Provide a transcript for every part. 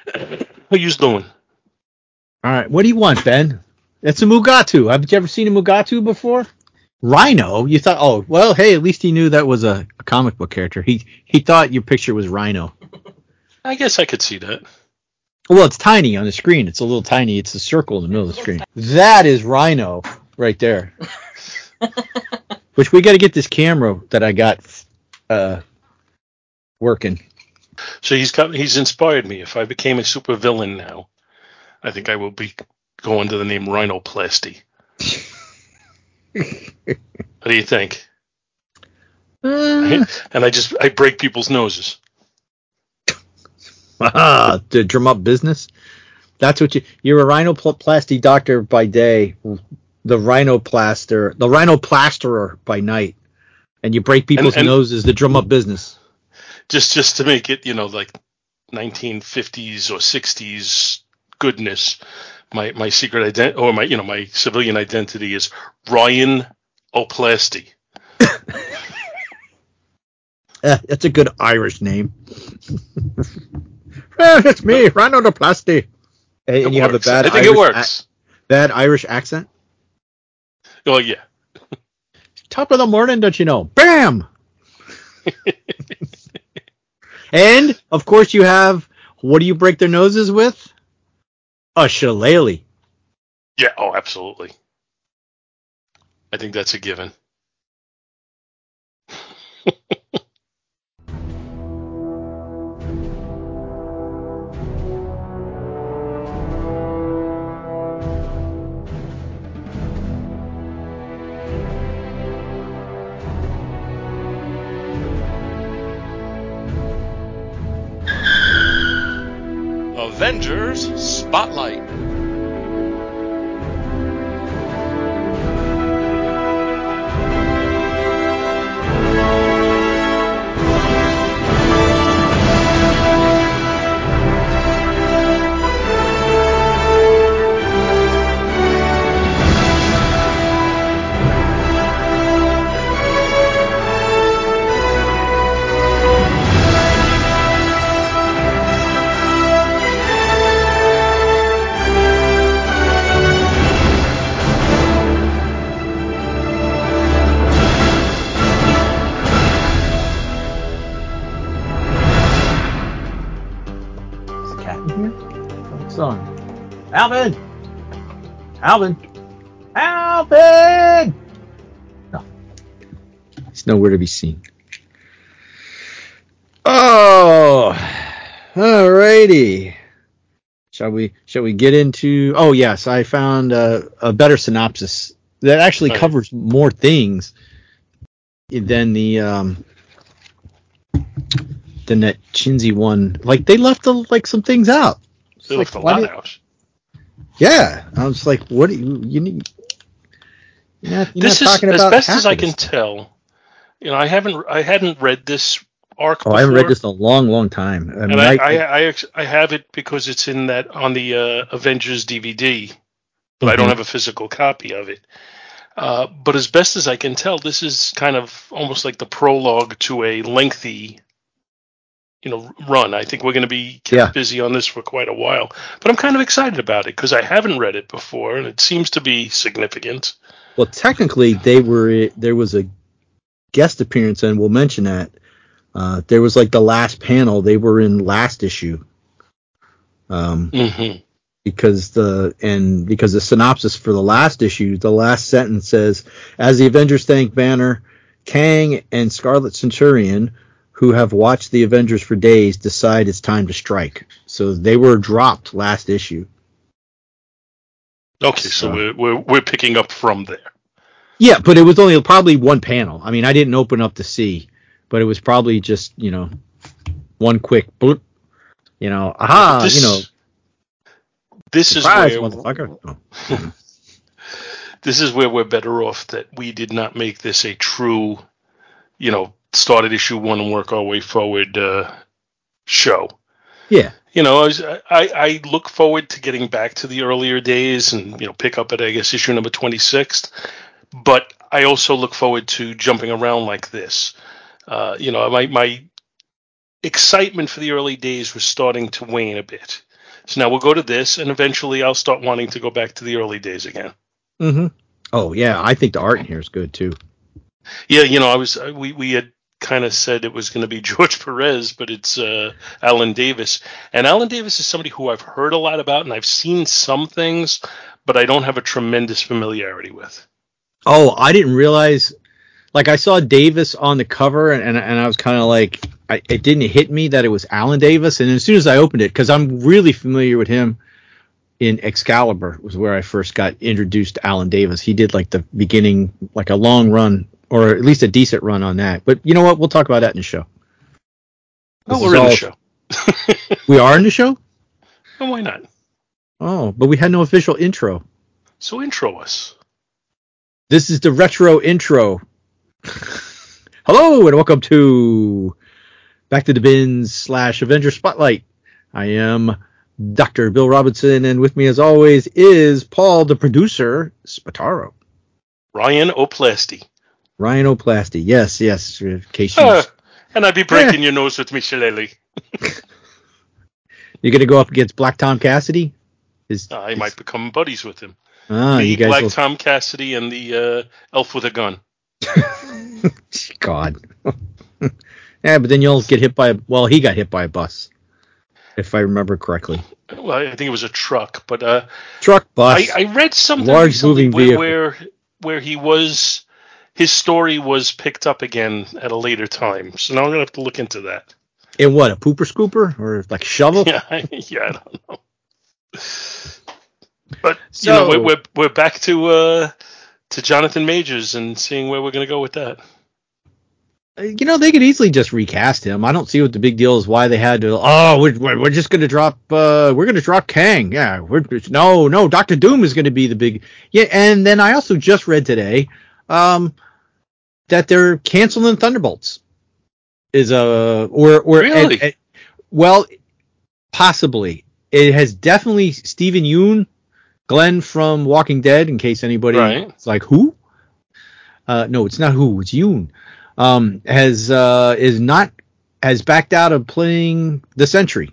How you doing? All right, what do you want, Ben? That's a Mugatu. Have you ever seen a Mugatu before? Rhino? You thought? Oh, well, hey, at least he knew that was a comic book character. He thought your picture was Rhino. I guess I could see that. Well, it's tiny on the screen. It's a little tiny. It's a circle in the middle of the screen. That is Rhino right there. Which we got to get this camera that I got working. So he's inspired me. If I became a supervillain now, I think I will be going to the name Rhinoplasty. What do you think? And I break people's noses. To drum up business. That's what you're a rhinoplasty doctor by day, the rhinoplasterer by night, and you break people's noses to drum up business. Just to make it, like 1950s or 60s goodness. My secret identity, or my civilian identity is Ryan Oplasty. That's a good Irish name. It's me, Rhinoplasty. And you have a bad. I think it works. Bad Irish accent. Oh yeah. Top of the morning, don't you know? Bam. And of course you have. What do you break their noses with? A shillelagh. Yeah. Oh, absolutely. I think that's a given. Avengers Spotlight. Alvin! No. He's nowhere to be seen. Oh, alrighty. Shall we get into? Oh yes, I found a better synopsis that actually covers more things than that Shinzi one. Like they left some things out. They left a lot out. Yeah, I was like, "What do you need?" This is as best as I can tell. I hadn't read this arc before. I haven't read this in a long, long time. I have it because it's on the Avengers DVD, but I don't have a physical copy of it. But as best as I can tell, this is kind of almost like the prologue to a lengthy run. I think we're going to be kept busy on this for quite a while, but I'm kind of excited about it because I haven't read it before, and it seems to be significant. Well, technically, there was a guest appearance, and we'll mention that there was like the last panel. They were in last issue, because the synopsis for the last issue, the last sentence says, "As the Avengers thank Banner, Kang, and Scarlet Centurion, who have watched the Avengers for days, decide it's time to strike." So they were dropped last issue. Okay, so we're picking up from there. Yeah, but it was only probably one panel. I mean, I didn't open up to see, but it was probably just one quick bloop. This surprise, is where motherfucker. Oh. This is where we're better off that we did not make this a true, start at issue 1 and work our way forward show. Yeah. I look forward to getting back to the earlier days and, pick up at, I guess, issue number 26. But I also look forward to jumping around like this. My excitement for the early days was starting to wane a bit. So now we'll go to this, and eventually I'll start wanting to go back to the early days again. Mm-hmm. Oh yeah, I think the art in here is good too. Yeah, we had kind of said it was going to be George Perez, but it's Alan Davis. And Alan Davis is somebody who I've heard a lot about, and I've seen some things, but I don't have a tremendous familiarity with. Oh, I didn't realize. Like, I saw Davis on the cover, and I was kind of like, it didn't hit me that it was Alan Davis. And as soon as I opened it, because I'm really familiar with him in Excalibur, was where I first got introduced to Alan Davis. He did like the beginning, like a long run, or at least a decent run on that. But you know what? We'll talk about that in the show. We're in the show. We are in the show? Well, why not? Oh, but we had no official intro. So intro us. This is the retro intro. Hello and welcome to Back to the Bins / Avenger Spotlight. I am Dr. Bill Robinson, and with me as always is Paul, the producer, Spataro. Ryan Oplasty. Yes. In case you... and I'd be breaking your nose with Michelele. You're going to go up against Black Tom Cassidy? I might become buddies with him. You guys Black Tom Cassidy and the elf with a gun. God. Yeah, but then you'll get hit by he got hit by a bus, if I remember correctly. Well, I think it was a truck, but truck bus. I read something large recently moving vehicle where his story was picked up again at a later time. So now I'm gonna have to look into that. In what, a pooper scooper or like shovel? Yeah, I don't know. But we're back to Jonathan Majors and seeing where we're gonna go with that. They could easily just recast him. I don't see what the big deal is. Why they had to? Oh, we're just going to drop. We're going to drop Kang. Yeah, no. Doctor Doom is going to be the big. Yeah, and then I also just read today, that they're canceling Thunderbolts. Really? Possibly. It has definitely Stephen Yeun, Glenn from Walking Dead. In case anybody is like, who? No, it's not who. It's Yeun. Has backed out of playing the Sentry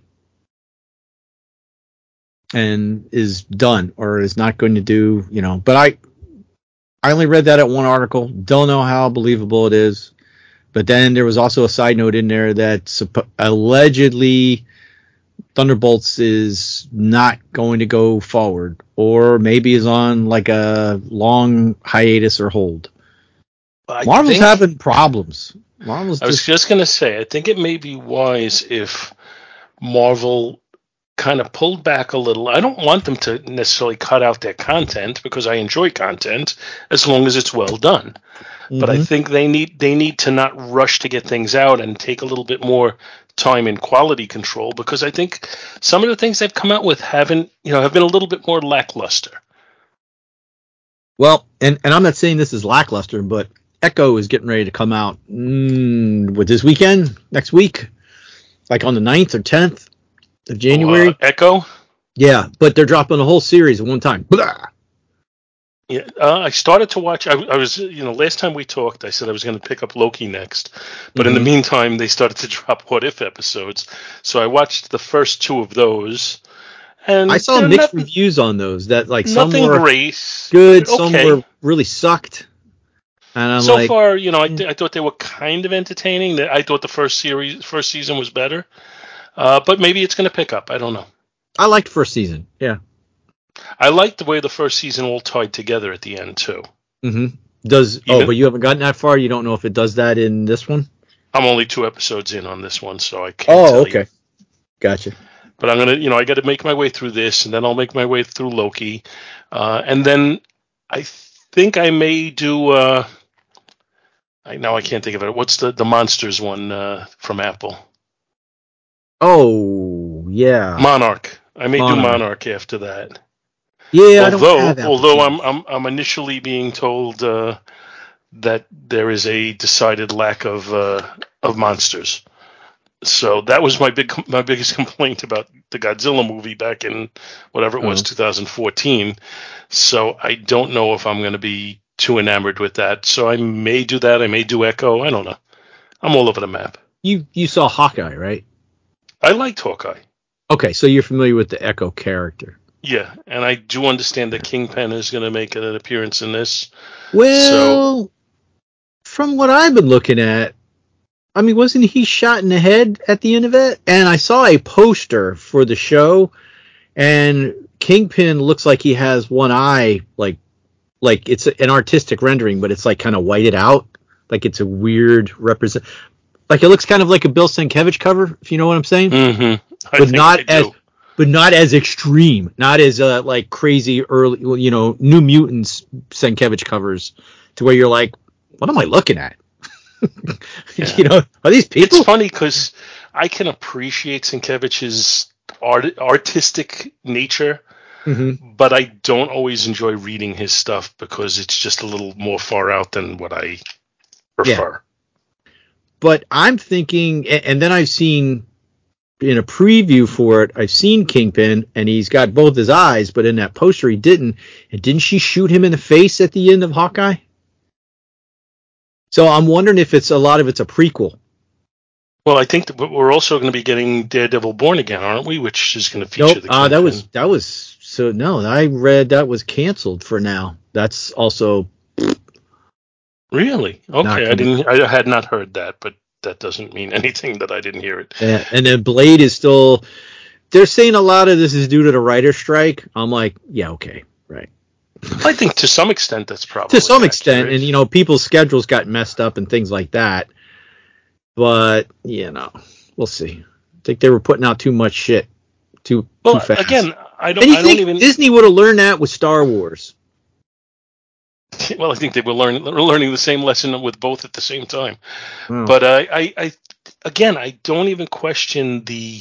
and is done or is not going to do, but I only read that at one article. Don't know how believable it is. But then there was also a side note in there that allegedly Thunderbolts is not going to go forward, or maybe is on like a long hiatus or hold. Marvel's having problems. I was just going to say, I think it may be wise if Marvel kind of pulled back a little. I don't want them to necessarily cut out their content because I enjoy content as long as it's well done. Mm-hmm. But I think they need to not rush to get things out and take a little bit more time in quality control, because I think some of the things they've come out with have been a little bit more lackluster. Well, and I'm not saying this is lackluster, but Echo is getting ready to come out with this weekend, next week, like on the 9th or 10th of January. Echo? Yeah, but they're dropping a whole series at one time. Blah. Yeah, I started to watch. I was, last time we talked, I said I was going to pick up Loki next, but in the meantime, they started to drop What If episodes. So I watched the first 2 of those, and I saw mixed reviews on those. That some were great, good, some were really sucked. And I'm so far, I thought they were kind of entertaining. I thought the first season was better, but maybe it's going to pick up. I don't know. I liked first season. Yeah. I liked the way the first season all tied together at the end too. Mm-hmm. But you haven't gotten that far? You don't know if it does that in this one? I'm only 2 episodes in on this one, so I can't tell you. Gotcha. But I'm going to, I got to make my way through this, and then I'll make my way through Loki. And then I think I may do, I can't think of it. What's the Monsters one from Apple? Oh, yeah. Monarch. I may do Monarch after that. Yeah, although I'm initially being told that there is a decided lack of monsters. So that was my biggest complaint about the Godzilla movie back in whatever it was, 2014. So I don't know if I'm going to be too enamored with that. So I may do that. I may do Echo. I don't know. I'm all over the map. You saw Hawkeye, right? I liked Hawkeye. Okay, so you're familiar with the Echo character. Yeah, and I do understand that Kingpin is going to make an appearance in this. Well, from what I've been looking at, I mean, wasn't he shot in the head at the end of it? And I saw a poster for the show, and Kingpin looks like he has one eye, like it's an artistic rendering, but it's like kind of whited out, like it's a weird represent. Like it looks kind of like a Bill Sienkiewicz cover, if you know what I'm saying. Mm-hmm. But not as extreme, not as like crazy early, New Mutants Sienkiewicz covers, to where you're like, what am I looking at? Yeah. Are these people? It's funny because I can appreciate Sienkiewicz's artistic nature, but I don't always enjoy reading his stuff because it's just a little more far out than what I prefer. Yeah. But I'm thinking, and then I've seen in a preview for it, I've seen Kingpin, and he's got both his eyes, but in that poster he didn't. And didn't she shoot him in the face at the end of Hawkeye? So I'm wondering if it's a prequel. Well, I think that we're also going to be getting Daredevil Born Again, aren't we? Which is going to feature the Kingpin. that was so no. I read that was canceled for now. That's also really okay. I had not heard that, but that doesn't mean anything that I didn't hear it. Yeah, and then Blade is still. They're saying a lot of this is due to the writer's strike. I'm like, yeah, okay, right. I think to some extent that's probably to some accurate. extent, and people's schedules got messed up and things like that. But we'll see. I think they were putting out too much shit too fast. Again, I don't even. Disney would have learned that with Star Wars. Well, I think they were learning the same lesson with both at the same time. Oh. But I don't even question the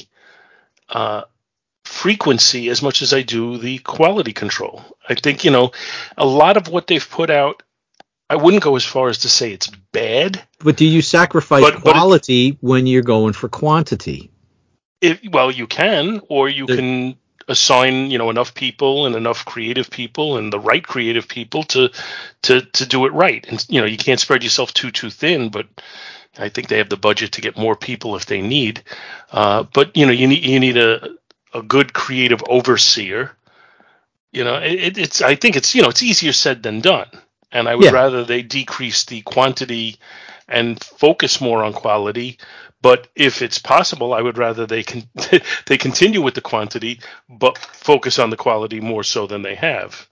frequency as much as I do the quality control. I think, a lot of what they've put out, I wouldn't go as far as to say it's bad. But do you sacrifice quality when you're going for quantity? You can, or you can assign, enough people and enough creative people and the right creative people to do it right. And, you can't spread yourself too thin, but I think they have the budget to get more people if they need. But, you need a good creative overseer. I think it's easier said than done. And I would rather they decrease the quantity and focus more on quality. But if it's possible, I would rather they continue with the quantity, but focus on the quality more so than they have.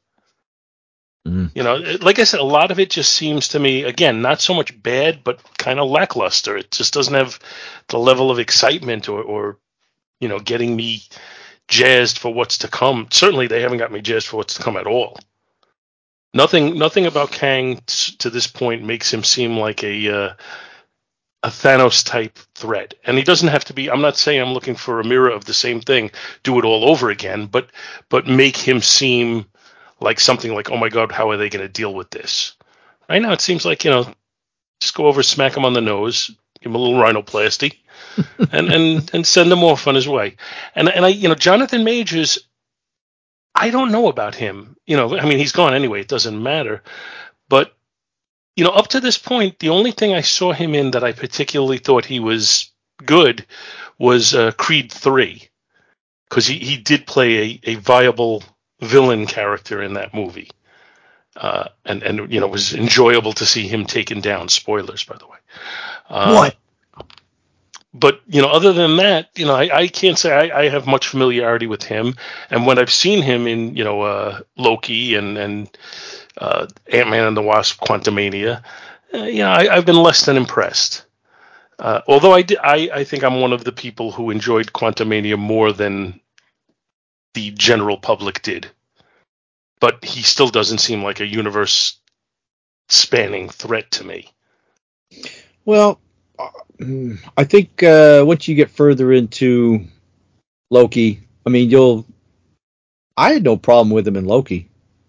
Like I said, a lot of it just seems to me, again, not so much bad, but kind of lackluster. It just doesn't have the level of excitement or getting me jazzed for what's to come. Certainly, they haven't got me jazzed for what's to come at all. Nothing about Kang to this point makes him seem like a Thanos type threat, and he doesn't have to be. I'm not saying I'm looking for a mirror of the same thing, do it all over again, but make him seem like something like, oh my God, how are they going to deal with this? Right now, it seems like just go over, smack him on the nose, give him a little rhinoplasty, and send him off on his way. And I, Jonathan Majors, I don't know about him. I mean, he's gone anyway. It doesn't matter. But, up to this point, the only thing I saw him in that I particularly thought he was good was Creed 3. Because he did play a viable villain character in that movie. And it was enjoyable to see him taken down. Spoilers, by the way. What? But, other than that, I can't say I have much familiarity with him. And when I've seen him in, Loki and Ant-Man and the Wasp, Quantumania, I've been less than impressed. Although I think I'm one of the people who enjoyed Quantumania more than the general public did. But he still doesn't seem like a universe-spanning threat to me. Well, I think once you get further into Loki, I mean, I had no problem with him in Loki.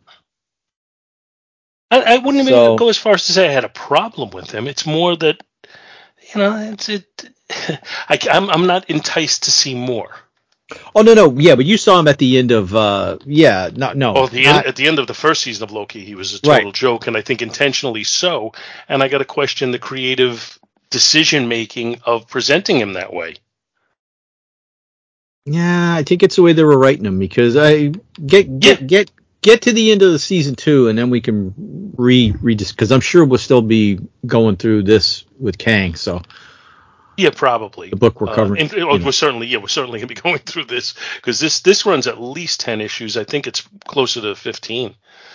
I wouldn't even go as far as to say I had a problem with him. It's more that, I'm not enticed to see more. Oh no, yeah, but you saw him at the end of at the end of the first season of Loki, he was a total joke, and I think intentionally so. And I got to question the creative decision making of presenting him that way. Yeah, I think it's the way they were writing them, because I get to the end of the season 2, and then we can read because I'm sure we'll still be going through this with Kang. So Yeah, probably. the book we're covering, We're certainly gonna be going through this, because this runs at least 10 issues. I think it's closer to 15.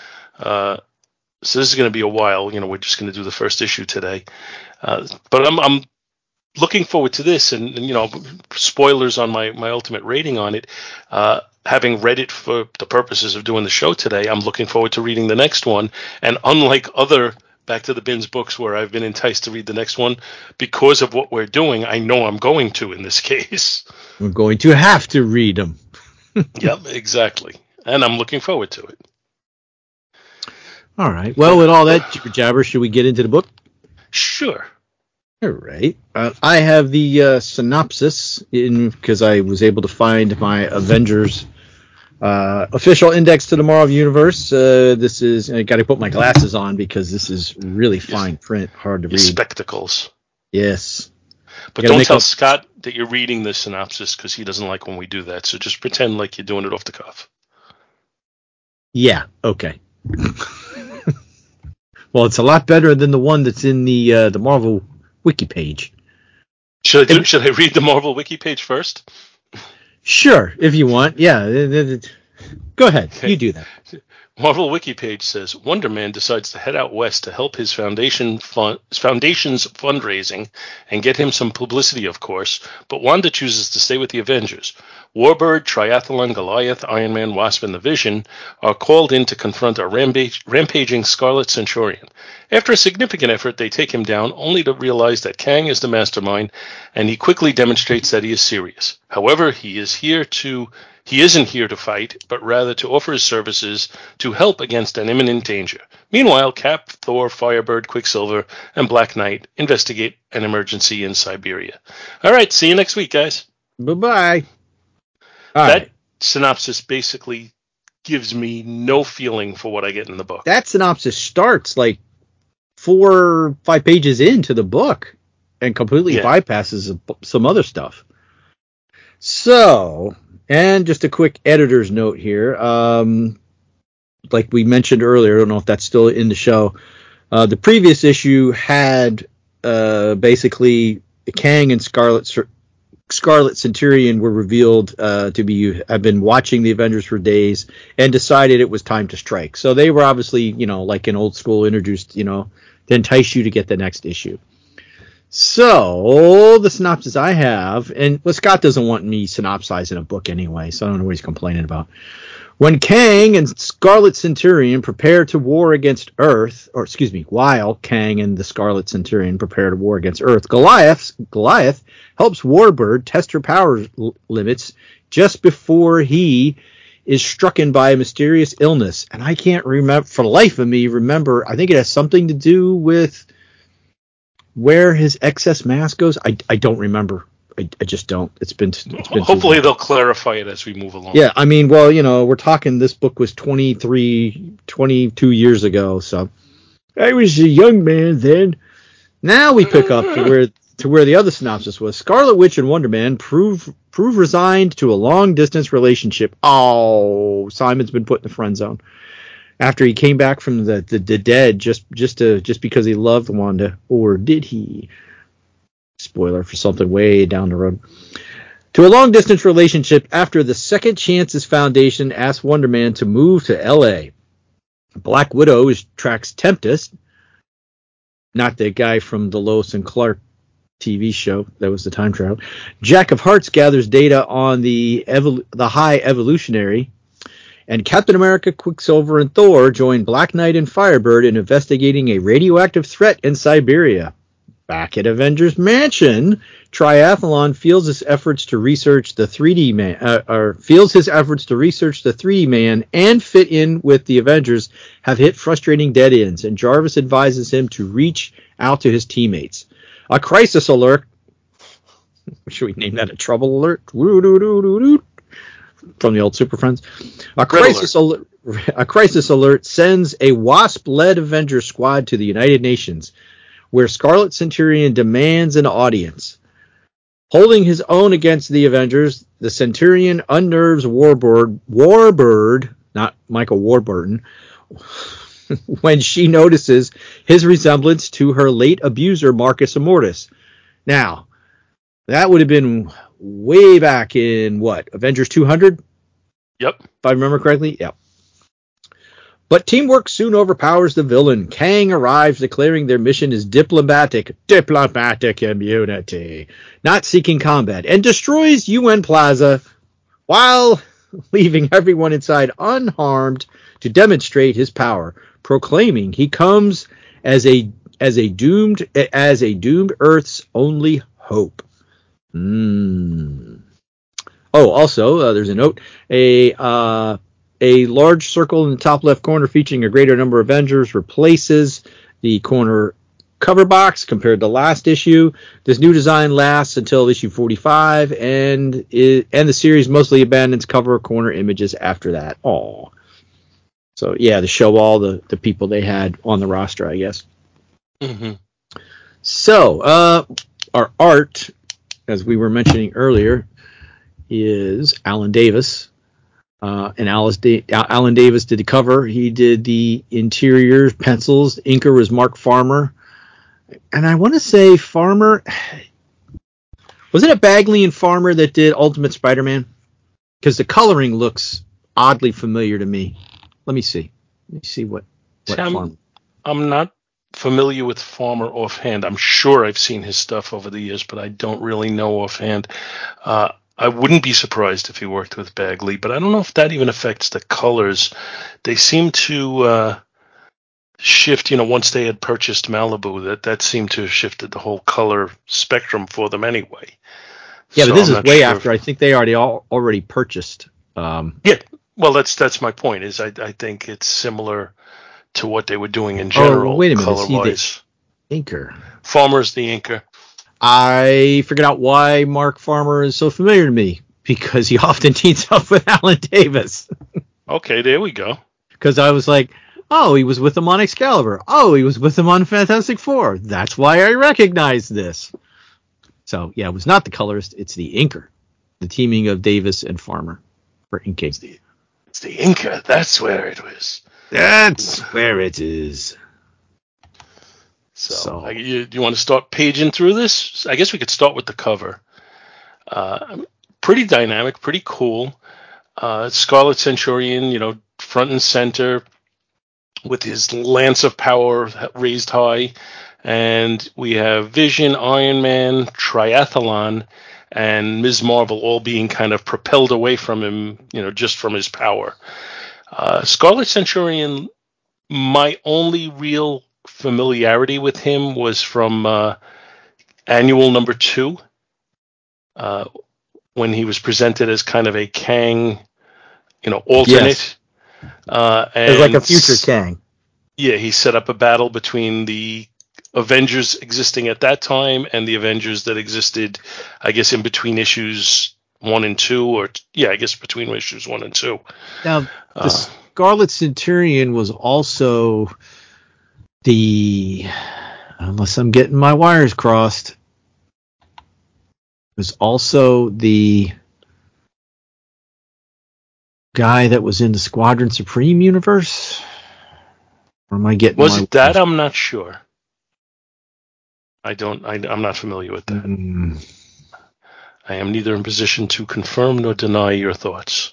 So this is going to be a while. We're just going to do the first issue today. But I'm looking forward to this, and spoilers on my ultimate rating on it. Having read it for the purposes of doing the show today, I'm looking forward to reading the next one. And unlike other Back to the Bins books where I've been enticed to read the next one, because of what we're doing, I know I'm going to in this case. we're going to have to read them. Yep, exactly. And I'm looking forward to it. All right. Well, with all that jibber jabber, should we get into the book? Sure. All right. I have the synopsis because I was able to find my Avengers official index to the Marvel Universe. This is, I got to put my glasses on because this is really fine print, hard to read. Spectacles. Yes. But don't tell Scott that you're reading the synopsis, because he doesn't like when we do that. So just pretend like you're doing it off the cuff. Yeah. Okay. Well, it's a lot better than the one that's in the Marvel wiki page. Should I read the Marvel wiki page first? Sure, if you want. Yeah. Go ahead. Okay. You do that. Marvel wiki page says Wonder Man decides to head out west to help his foundation's fundraising and get him some publicity, of course, but Wanda chooses to stay with the Avengers. Warbird, Triathlon, Goliath, Iron Man, Wasp, and the Vision are called in to confront a rampaging Scarlet Centurion. After a significant effort, they take him down, only to realize that Kang is the mastermind, and he quickly demonstrates that he is serious. However, he isn't here to fight, but rather to offer his services to help against an imminent danger. Meanwhile, Cap, Thor, Firebird, Quicksilver, and Black Knight investigate an emergency in Siberia. All right, see you next week, guys. Bye-bye. That synopsis basically gives me no feeling for what I get in the book. That synopsis starts like 4 or 5 pages into the book and completely bypasses some other stuff. So, and just a quick editor's note here. Like we mentioned earlier, I don't know if that's still in the show. The previous issue had basically Kang and Scarlet Centurion were revealed to have been watching the Avengers for days and decided it was time to strike. So they were obviously, like in old school, introduced, to entice you to get the next issue. So the synopsis I have, and Scott doesn't want me synopsizing a book anyway, so I don't know what he's complaining about. When Kang and Scarlet Centurion prepare to war against Earth, while Kang and the Scarlet Centurion prepare to war against Earth, Goliath helps Warbird test her power limits just before he is stricken by a mysterious illness. And I can't remember, for the life of me, I think it has something to do with where his excess mass goes. I don't remember. I just don't. It's been hopefully they'll clarify it as we move along. Yeah, I mean, well, we're talking, this book was 22 years ago, so I was a young man then. Now we pick up to where the other synopsis was. Scarlet Witch and Wonder Man prove resigned to a long distance relationship. Oh, Simon's been put in the friend zone after he came back from the dead just because he loved Wanda, or did he? Spoiler for something way down the road. To a long-distance relationship after the Second Chances Foundation asks Wonder Man to move to L.A. Black Widow tracks Tempest, not the guy from the Lois and Clark TV show. That was the time travel. Jack of Hearts gathers data on the High Evolutionary. And Captain America, Quicksilver, and Thor join Black Knight and Firebird in investigating a radioactive threat in Siberia. Back at Avengers Mansion, Triathlon feels his efforts to research the 3D Man, and fit in with the Avengers have hit frustrating dead ends, and Jarvis advises him to reach out to his teammates. A crisis alert. Should we name that a trouble alert? From the old Super Friends. A crisis alert sends a Wasp-led Avengers squad to the United Nations, where Scarlet Centurion demands an audience. Holding his own against the Avengers, the Centurion unnerves Warbird, not Michael Warburton, when she notices his resemblance to her late abuser, Marcus Immortus. Now, that would have been way back in, what, Avengers 200? Yep. If I remember correctly? Yep. But teamwork soon overpowers the villain. Kang arrives, declaring their mission is diplomatic immunity, not seeking combat, and destroys UN Plaza while leaving everyone inside unharmed to demonstrate his power, proclaiming he comes as a doomed Earth's only hope. Oh, also, there's a note. A large circle in the top left corner featuring a greater number of Avengers replaces the corner cover box compared to last issue. This new design lasts until issue 45, and the series mostly abandons cover corner images after that. Oh, so yeah, to show all the people they had on the roster, I guess. Mm-hmm. So our art, as we were mentioning earlier, is Alan Davis. And Alan Davis did the cover. He did the interior pencils. Inker was Mark Farmer. And I want to say Farmer... Was it Bagley and Farmer that did Ultimate Spider-Man? Because the coloring looks oddly familiar to me. Let me see. What Farmer... I'm not familiar with Farmer offhand. I'm sure I've seen his stuff over the years, but I don't really know offhand. I wouldn't be surprised if he worked with Bagley, but I don't know if that even affects the colors. They seem to shift, once they had purchased Malibu, that seemed to have shifted the whole color spectrum for them anyway. Yeah, so but this is way after. I think they already purchased. Yeah, well, that's my point. Is I think it's similar to what they were doing in general. Oh, wait a minute, color-wise. Inker. Farmer's the inker. I figured out why Mark Farmer is so familiar to me, because he often teams up with Alan Davis. Okay, there we go. Because I was like, oh, he was with him on Excalibur. Oh, he was with him on Fantastic Four. That's why I recognize this. So, yeah, it was not the colorist. It's the inker. The teaming of Davis and Farmer for inking. It's the inker. That's where it was. That's where it is. So do you want to start paging through this? I guess we could start with the cover. Pretty dynamic, pretty cool. Scarlet Centurion, front and center with his lance of power raised high. And we have Vision, Iron Man, Triathlon, and Ms. Marvel all being kind of propelled away from him, just from his power. Scarlet Centurion, my only real familiarity with him was from Annual number 2, when he was presented as kind of a Kang, alternate. Yes. And like a future Kang. Yeah, he set up a battle between the Avengers existing at that time and the Avengers that existed, I guess, in between issues 1 and 2, I guess between issues 1 and 2. Now, the Scarlet Centurion was also unless I'm getting my wires crossed, was also the guy that was in the Squadron Supreme universe? Or am I getting Was it that? I'm not sure. I'm not familiar with that. I am neither in position to confirm nor deny your thoughts.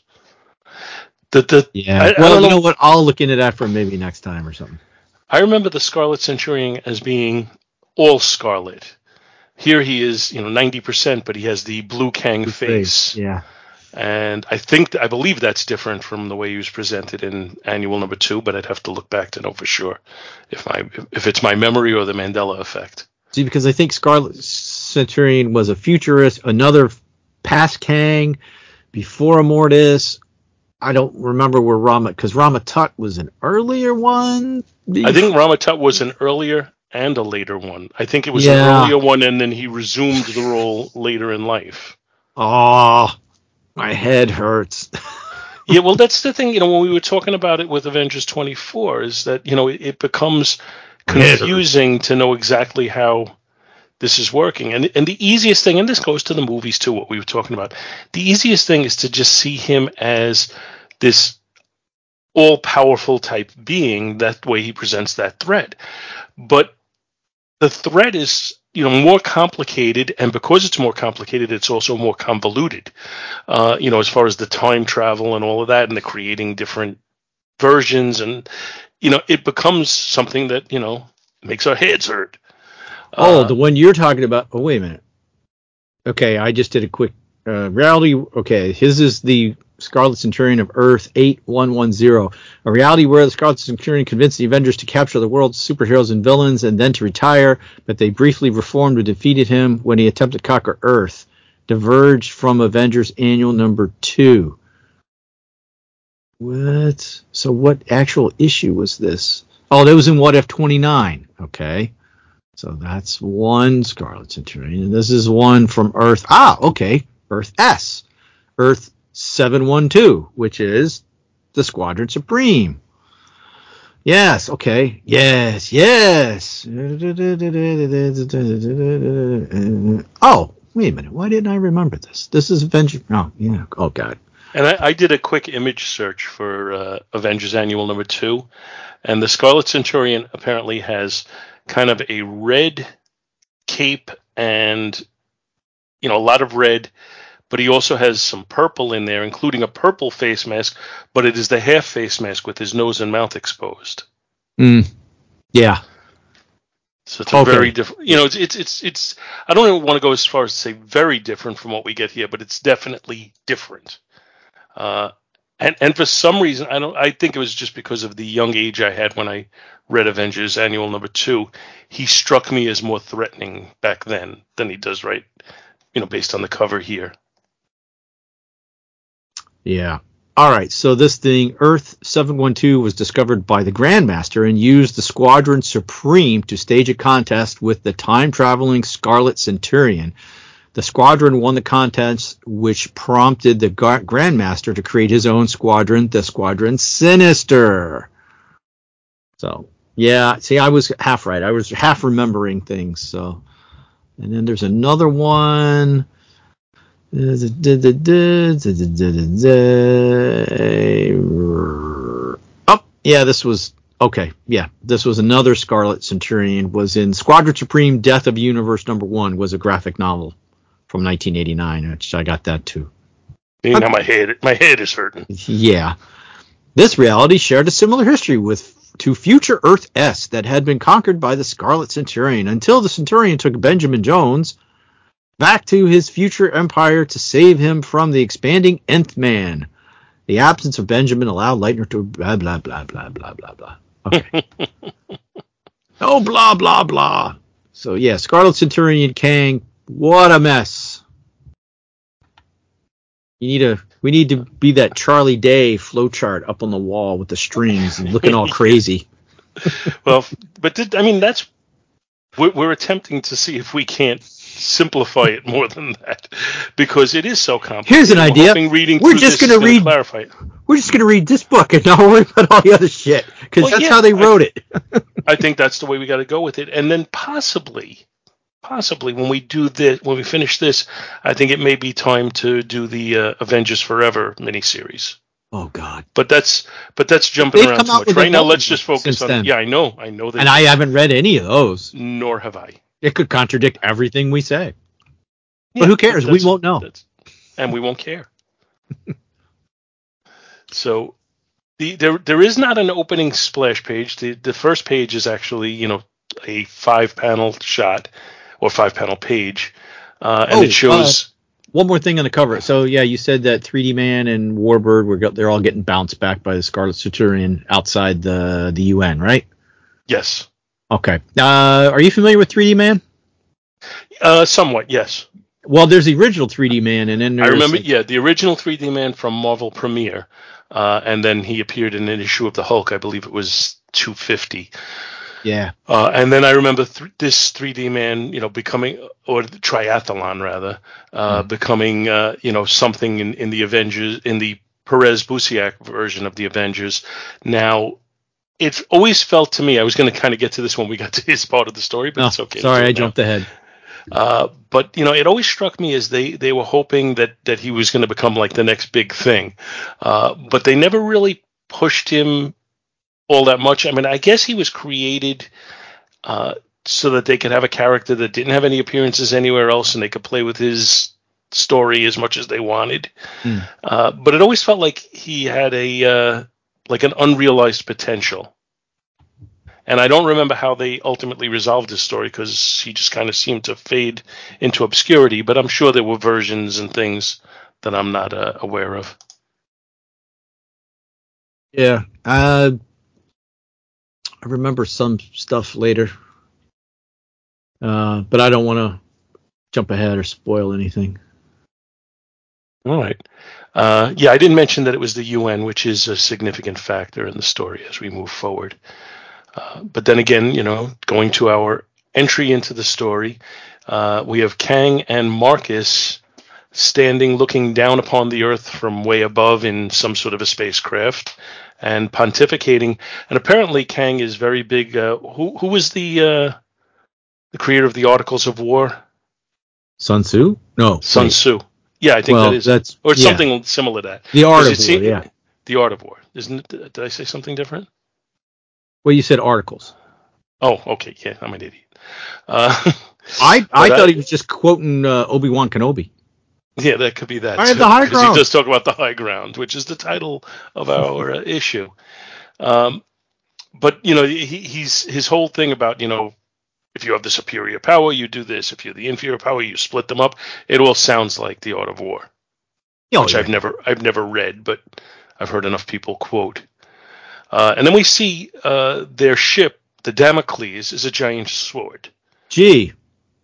Yeah. Well, you know what? I'll look into that for maybe next time or something. I remember the Scarlet Centurion as being all scarlet. Here he is, 90%, but he has the blue Kang face. Yeah. And I believe that's different from the way he was presented in Annual number 2, but I'd have to look back to know for sure if it's my memory or the Mandela effect. See, because I think Scarlet Centurion was a futurist, another past Kang, before Immortus. I don't remember where because Rama Tut was an earlier one. I think Rama Tut was an earlier and a later one. I think it was an earlier one, and then he resumed the role later in life. Oh, my head hurts. Yeah, well, that's the thing. When we were talking about it with Avengers 24, is that it becomes confusing to know exactly how this is working. And the easiest thing, and this goes to the movies too, what we were talking about, the easiest thing is to just see him as this all-powerful type being. That way he presents that threat. But the threat is, more complicated, and because it's more complicated, it's also more convoluted. As far as the time travel and all of that, and the creating different versions, and it becomes something that makes our heads hurt. The one you're talking about. Oh, wait a minute. Okay, I just did a quick reality. Okay, his is the Scarlet Centurion of Earth 8110. A reality where the Scarlet Centurion convinced the Avengers to capture the world's superheroes and villains and then to retire, but they briefly reformed and defeated him when he attempted to conquer Earth. Diverged from Avengers Annual number 2. What? So what actual issue was this? Oh, that was in What If 29. Okay. So that's one Scarlet Centurion. This is one from Earth. Okay. Earth S. Earth 712, which is the Squadron Supreme. Yes. Okay. Yes. Oh, wait a minute. Why didn't I remember this? This is Avengers. Oh, yeah. Oh, God. And I did a quick image search for Avengers Annual number 2, and the Scarlet Centurion apparently has kind of a red cape and, a lot of red, but he also has some purple in there, including a purple face mask, but it is the half face mask with his nose and mouth exposed. Yeah. So it's a very different, it's, I don't even want to go as far as to say very different from what we get here, but it's definitely different. And for some reason, I think it was just because of the young age I had when I read Avengers Annual number 2. He struck me as more threatening back then than he does right, based on the cover here. Yeah. All right. So this thing, Earth 712, was discovered by the Grandmaster and used the Squadron Supreme to stage a contest with the time-traveling Scarlet Centurion. The Squadron won the contest, which prompted the Grandmaster to create his own squadron, the Squadron Sinister. So, yeah, see, I was half right. I was half remembering things. So, and then there's another one. Oh, yeah, this was okay. Yeah, this was another Scarlet Centurion. Was in Squadron Supreme: Death of Universe number 1. Was a graphic novel from 1989, which I got that too. Now my head is hurting. Yeah. This reality shared a similar history to future Earth S that had been conquered by the Scarlet Centurion until the Centurion took Benjamin Jones back to his future empire to save him from the expanding Nth Man. The absence of Benjamin allowed Leitner to blah, blah, blah, blah, blah, blah, blah. Okay. Oh, blah, blah, blah. So, yeah, Scarlet Centurion, Kang, what a mess. We need to be that Charlie Day flowchart up on the wall with the strings and looking all crazy. Well, but that's we're attempting to see if we can't simplify it more than that, because it is so complicated. Here's an idea. We're just going to clarify it. We're just going to read this book and not worry about all the other shit, because that's how they wrote it. I think that's the way we got to go with it, and then possibly when we do this, when we finish this, I think it may be time to do the Avengers Forever miniseries. Oh God! But that's jumping around too much. Right now, let's just focus on. Then. Yeah, I know. And I haven't read any of those. Nor have I. It could contradict everything we say. Yeah, but who cares? We won't know. And we won't care. So there is not an opening splash page. The first page is actually, a 5-panel shot or 5-panel page. And it shows... one more thing on the cover. So, yeah, you said that 3D Man and Warbird, they're all getting bounced back by the Scarlet Centurion outside the UN, right? Yes. Okay. Are you familiar with 3D Man? Somewhat, yes. Well, there's the original 3D Man, and then there's... I remember, the original 3D Man from Marvel Premiere, and then he appeared in an issue of the Hulk. I believe it was 250. Yeah. And then I remember this 3D Man, becoming, or the triathlon rather, becoming, something in the Avengers, in the Perez Busiek version of the Avengers. Now, it always felt to me, I was going to kind of get to this when we got to his part of the story, but it's okay. Sorry, I jumped ahead. But it always struck me as they were hoping that he was going to become like the next big thing, but they never really pushed him all that much. I mean, I guess he was created so that they could have a character that didn't have any appearances anywhere else, and they could play with his story as much as they wanted. But it always felt like he had an unrealized potential. And I don't remember how they ultimately resolved his story, because he just kind of seemed to fade into obscurity. But I'm sure there were versions and things that I'm not aware of. Yeah, I remember some stuff later, but I don't want to jump ahead or spoil anything. All right. Yeah, I didn't mention that it was the UN, which is a significant factor in the story as we move forward. But then again, going to our entry into the story, we have Kang and Marcus standing, looking down upon the Earth from way above in some sort of a spacecraft, and pontificating. And apparently, Kang is very big. Who was the creator of the Articles of War? Sun Tzu? No, Sun Tzu. Yeah, I think that is. That's, or something similar to that. The Art of War, yeah. The Art of War. Isn't it? Did I say something different? Well, you said articles. Oh, okay. Yeah, I'm an idiot. I thought he was just quoting Obi-Wan Kenobi. Yeah, that could be that. I have the high ground. He does talk about the high ground, which is the title of our issue. But his whole thing about if you have the superior power, you do this. If you're the inferior power, you split them up. It all sounds like the Art of War, which I've never read, but I've heard enough people quote. And then we see their ship, the Damocles, is a giant sword. Gee.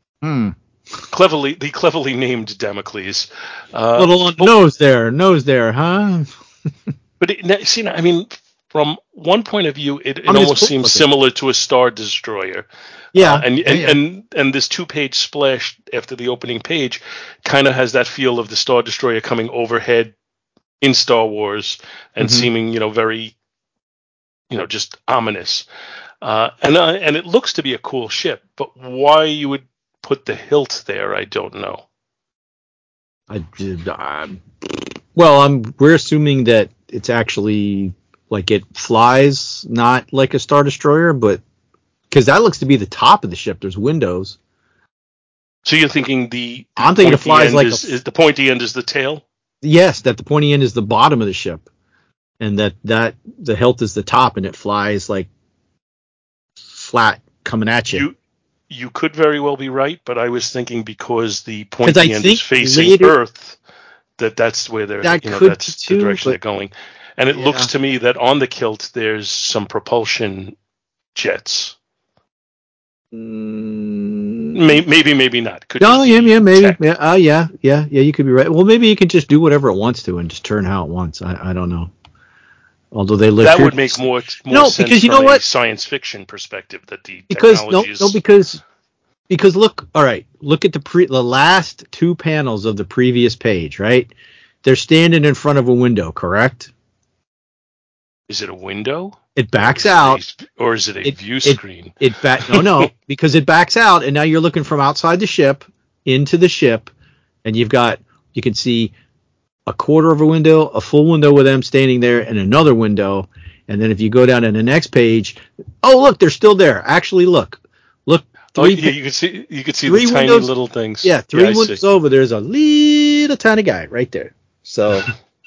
Cleverly named Damocles. Little on nose there, huh? But I mean, from one point of view, it almost seems similar to a Star Destroyer. Yeah. And this 2-page splash after the opening page kind of has that feel of the Star Destroyer coming overhead in Star Wars and seeming, very, just ominous. And it looks to be a cool ship, but why you would put the hilt there, I don't know. We're assuming that it's actually like it flies, not like a Star Destroyer, but because that looks to be the top of the ship. There's windows. So you're thinking I'm thinking it flies like is the pointy end is the tail? Yes, that the pointy end is the bottom of the ship, and that the hilt is the top, and it flies like flat coming at you. You could very well be right, but I was thinking because the pointy end is facing Earth, that's where they're that's the direction they're going. And it looks to me that on the kilt there's some propulsion jets. Maybe not. Could maybe. Yeah. You could be right. Well, maybe you can just do whatever it wants to and just turn how it wants. I don't know. Although they live that would make more sense because from a science fiction perspective that the technology is... because look, all right, look at the last 2 panels of the previous page, right? They're standing in front of a window, correct? Is it a window? It backs out, or is it a view screen? No, because it backs out, and now you're looking from outside the ship into the ship, and you can see a quarter of a window, a full window with them standing there, and another window. And then if you go down to the next page, oh look, they're still there. Actually, look. You can see the tiny little things. Yeah, 3 windows over. There's a little tiny guy right there. So,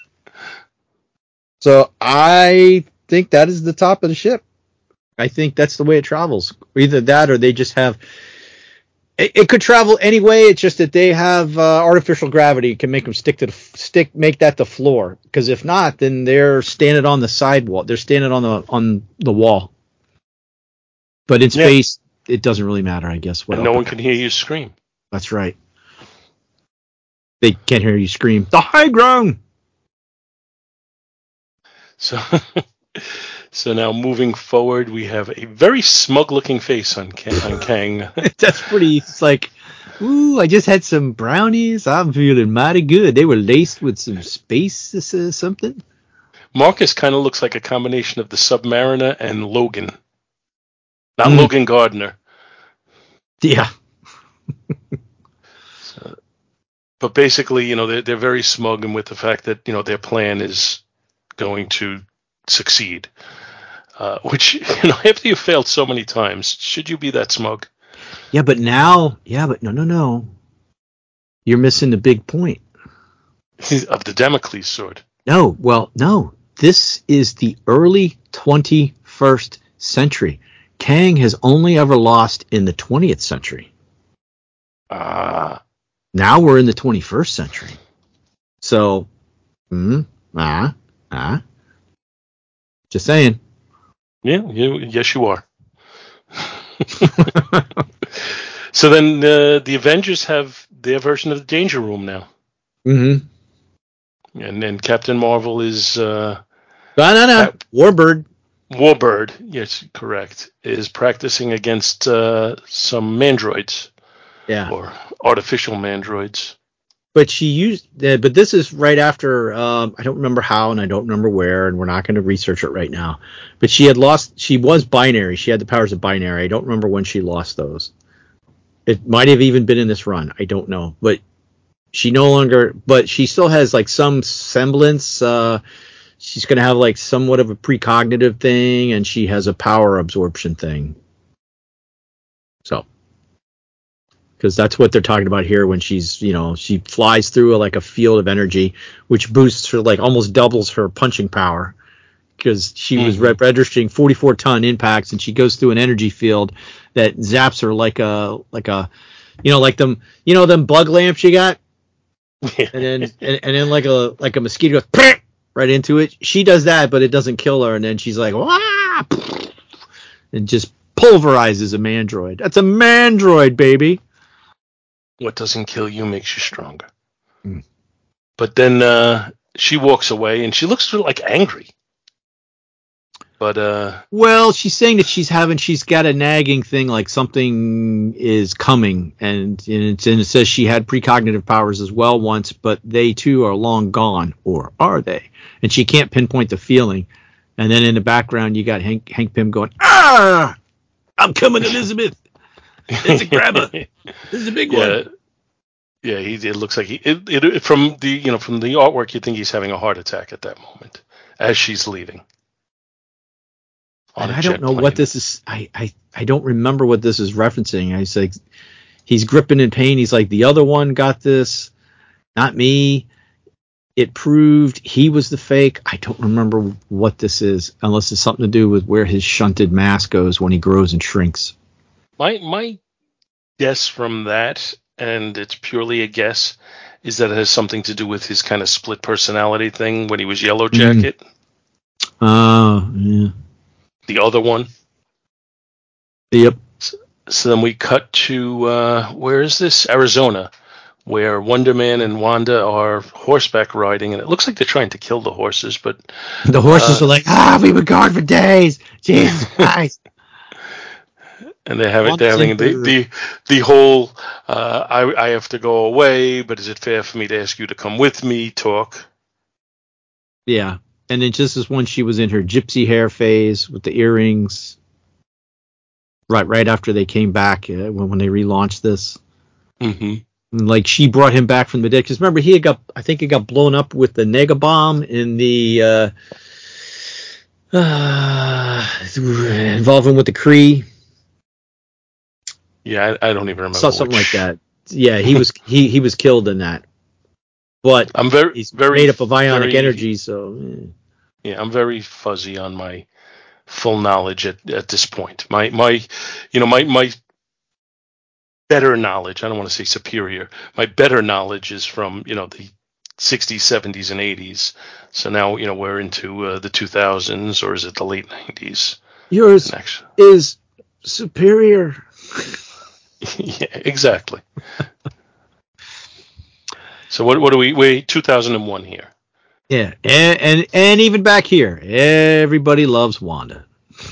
I think that is the top of the ship. I think that's the way it travels. Either that, or they just have. It could travel any way. It's just that they have artificial gravity can make them make that the floor. Because if not, then they're standing on the sidewall. They're standing on the wall. But in space, it doesn't really matter, I guess. And no one can hear you scream. That's right. They can't hear you scream. The high ground. So now moving forward, we have a very smug-looking face on Kang. That's pretty. It's like, ooh, I just had some brownies. I'm feeling mighty good. They were laced with some space something. Marcus kind of looks like a combination of the Submariner and Logan. Not Logan Gardner. Yeah. But basically, they're very smug and with the fact that, their plan is going to succeed. Which, after you've failed so many times, should you be that smug? But no. You're missing the big point. Of the Damocles sword. No. This is the early 21st century. Kang has only ever lost in the 20th century. Now we're in the 21st century. So, just saying. Yeah, yes, you are. So then the Avengers have their version of the Danger Room now. Mm-hmm. And then Captain Marvel is... Warbird. Warbird, yes, correct, is practicing against some mandroids. Yeah. Or artificial mandroids. But but this is right after, I don't remember how and I don't remember where, and we're not going to research it right now. But she was binary. She had the powers of binary. I don't remember when she lost those. It might have even been in this run. I don't know. But she still has like some semblance. She's going to have like somewhat of a precognitive thing, and she has a power absorption thing. So. Because that's what they're talking about here when she flies through like a field of energy, which boosts her, like almost doubles her punching power. Because she was registering 44-ton impacts, and she goes through an energy field that zaps her like them bug lamps you got, and then like a mosquito goes right into it. She does that, but it doesn't kill her, and then she's like, wah! And just pulverizes a mandroid. That's a mandroid, baby. What doesn't kill you makes you stronger. But then she walks away, and she looks sort of like angry. But well, she's saying that she's got a nagging thing, like something is coming, and it says she had precognitive powers as well once, but they too are long gone, or are they? And she can't pinpoint the feeling. And then in the background, you got Hank Pym going, "Ah, I'm coming, Elizabeth. It's a grabber. This is a big one." Yeah, it looks like from the artwork, you think he's having a heart attack at that moment as she's leaving. And I don't know what this is. I don't remember what this is referencing. I say he's gripping in pain. He's like, the other one got this, not me. It proved he was the fake. I don't remember what this is, unless it's something to do with where his shunted mass goes when he grows and shrinks. My guess from that, and it's purely a guess, is that it has something to do with his kind of split personality thing when he was Yellow Jacket. Yeah. The other one. Yep. So then we cut to where is this? Arizona, where Wonder Man and Wanda are horseback riding, and it looks like they're trying to kill the horses, but the horses are like, we've been gone for days. Jesus Christ. And they're having the whole I have to go away, but is it fair for me to ask you to come with me talk? Yeah. And then just as when she was in her gypsy hair phase with the earrings, right after they came back when they relaunched this, like she brought him back from the dead. Because remember, I think he got blown up with the Nega bomb in the involving with the Kree. Yeah, I don't even remember. Something like that. Yeah, he was he was killed in that. But he's made up of ionic energy, so. Yeah, I'm very fuzzy on my full knowledge at this point. My better knowledge, I don't want to say superior, my better knowledge is from, the 60s, 70s, and 80s. So now, we're into the 2000s, or is it the late 90s? Yours is superior. Yeah, exactly. So what do we 2001 here? Yeah, and even back here, everybody loves Wanda.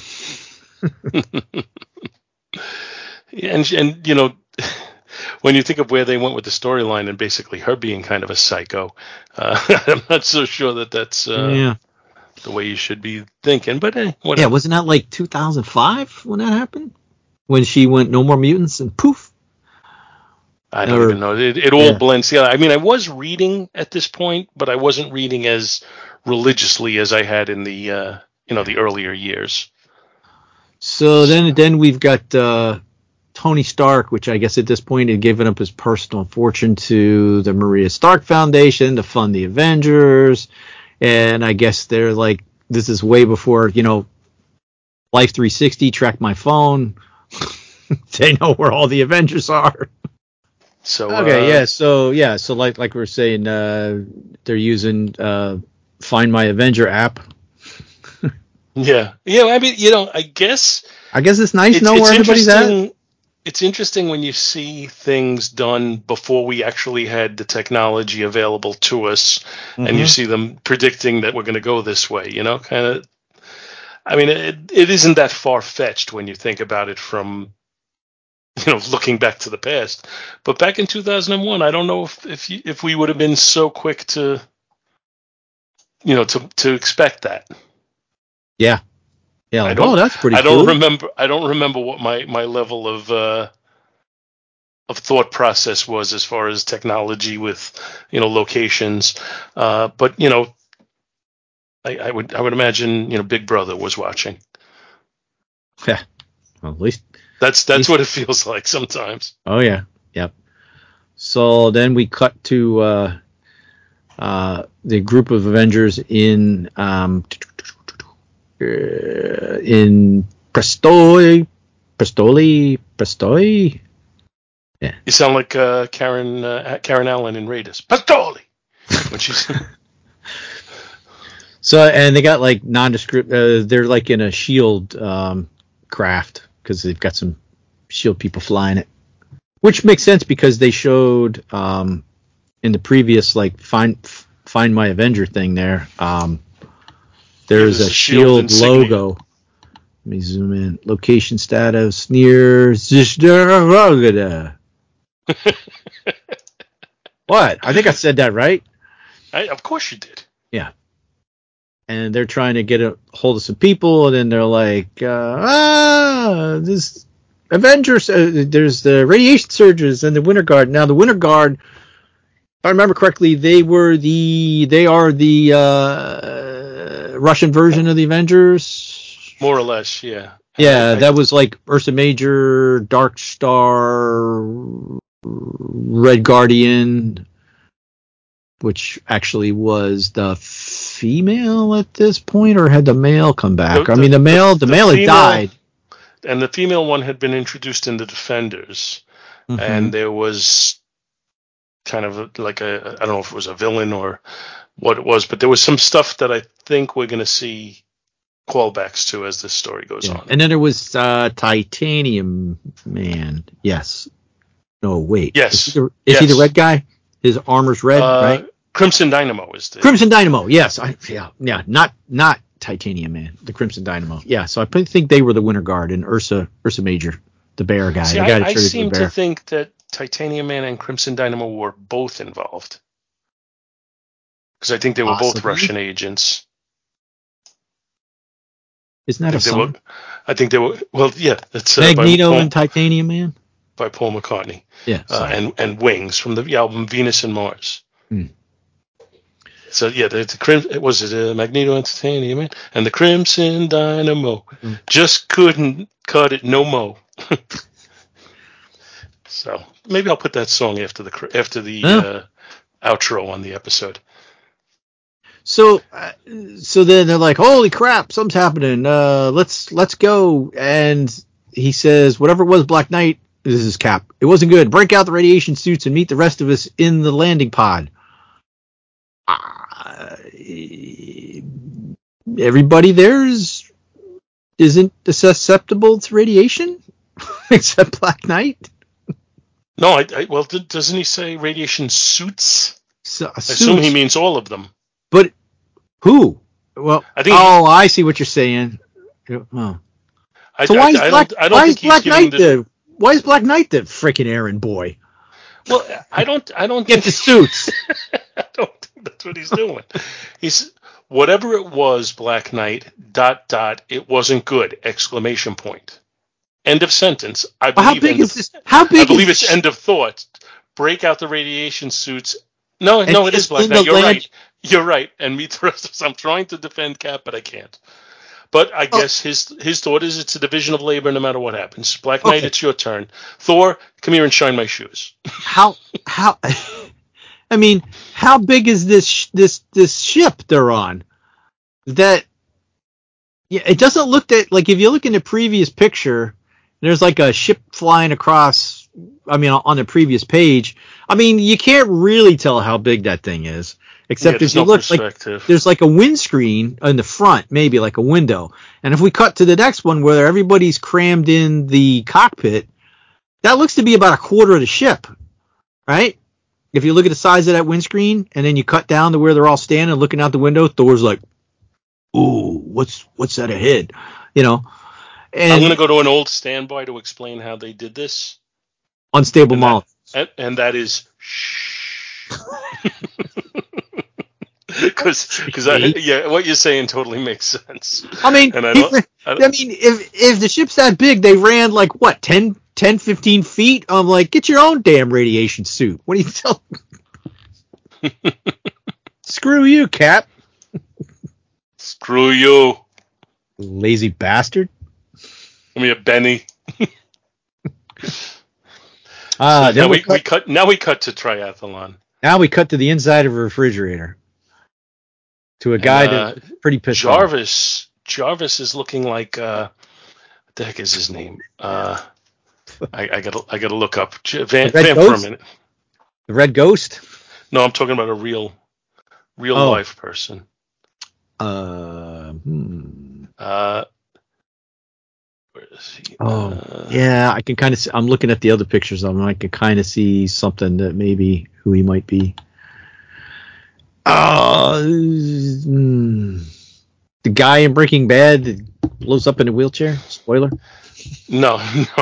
and when you think of where they went with the storyline and basically her being kind of a psycho, I'm not so sure that that's the way you should be thinking. But whatever. Yeah, wasn't that like 2005 when that happened? When she went no more mutants and poof. I don't even know. It all blends together. I mean, I was reading at this point, but I wasn't reading as religiously as I had in the the earlier years. So then we've got Tony Stark, which I guess at this point had given up his personal fortune to the Maria Stark Foundation to fund the Avengers, and I guess they're like, this is way before Life 360 tracked my phone. They know where all the Avengers are. So okay, so like we were saying, they're using Find My Avenger app. Yeah. I mean, I guess it's nice to know where everybody's at. It's interesting when you see things done before we actually had the technology available to us, and you see them predicting that we're going to go this way. Kind of. I mean, it isn't that far fetched when you think about it from looking back to the past. But back in 2001, I don't know if we would have been so quick to to expect that. Yeah. That's pretty cool. I don't remember what my level of thought process was as far as technology with locations. But I would imagine Big Brother was watching. Yeah. Well, at least that's what it feels like sometimes. Oh yeah. Yep. So then we cut to the group of Avengers in Prestoli. Yeah. You sound like Karen Allen in Raiders. Prestoli. When she's So, and they got like nondescript. They're like in a shield craft because they've got some shield people flying it, which makes sense because they showed in the previous like Find My Avenger thing there. There's a shield logo. Let me zoom in. Location status near Zizhdarogada. What? I think I said that right. Of course you did. Yeah. And they're trying to get a hold of some people, and then they're like, this Avengers, there's the radiation surges and the Winter Guard. Now, the Winter Guard, if I remember correctly, they are the Russian version of the Avengers. More or less, yeah. Yeah, that was like Ursa Major, Dark Star, Red Guardian, which actually was the female at this point, or had the male come back? The male had died. And the female one had been introduced in the Defenders. Mm-hmm. And there was kind of I don't know if it was a villain or what it was, but there was some stuff that I think we're going to see callbacks to as this story goes on. And then there was Titanium Man. Yes. No, wait. Yes. Is he the red guy? His armor's red, right? Crimson Dynamo is the Crimson Dynamo. Yes, not Titanium Man, the Crimson Dynamo. Yeah, so I think they were the Winter Guard and Ursa Major, the bear guy. See, I seem to think that Titanium Man and Crimson Dynamo were both involved because I think they were both Russian agents. Isn't that a song? I think they were. Well, yeah, it's Magneto and Titanium Man by Paul McCartney. Yeah, and Wings from the album Venus and Mars. Mm. So yeah, was it Magneto and Titanium Man and the Crimson Dynamo just couldn't cut it no more. So maybe I'll put that song after the outro on the episode. So then they're like, "Holy crap, something's happening! Let's go!" And he says, "Whatever it was, Black Knight." This is Cap. It wasn't good. Break out the radiation suits and meet the rest of us in the landing pod. Everybody there isn't susceptible to radiation, except Black Knight. No, well, doesn't he say radiation suits? I assume he means all of them. But who? Well, I see what you're saying. Oh. So why is Black Knight the freaking errand boy? Well, I don't get the suits. I don't think that's what he's doing. He's whatever it was, Black Knight. ... It wasn't good! ! End of sentence. I believe. How big is this? How big? I believe it's end of thought. break out the radiation suits. No, And it is just Black in Knight. the You're land- right. You're right. And meet the rest of us. I'm trying to defend Cap, but I can't. But I guess his thought is it's a division of labor no matter what happens. Black Knight, Okay. it's your turn. Thor, come here and shine my shoes. How I mean, how big is this ship they're on? That it doesn't look that like if you look in the previous picture, there's like a ship flying across. I mean, on the previous page, I mean, you can't really tell how big that thing is, except if you look like there's like a windscreen in the front, maybe like a window. And if we cut to the next one where everybody's crammed in the cockpit, that looks to be about a quarter of the ship, right? If you look at the size of that windscreen and then you cut down to where they're all standing looking out the window, Thor's like, "Ooh, what's that ahead?" You know. And I'm going to go to an old standby to explain how they did this. Unstable molecules. And that is shh. Because what you're saying totally makes sense. I mean, and if the ship's that big, they ran like what 10, 15 feet. I'm like, get your own damn radiation suit. What do you tell? Screw you, Cap. Screw you, lazy bastard. Give me a Benny. Now we cut to triathlon. Now we cut to the inside of a refrigerator. To a guy that's pretty pissed off. Jarvis is looking like what the heck is his name? I gotta look up Vamp for a minute. The Red Ghost? No, I'm talking about a real life person. Where is he? Yeah, I can kind of. I'm looking at the other pictures of him. I can kind of see something that maybe who he might be. The guy in Breaking Bad that blows up in a wheelchair. Spoiler. No.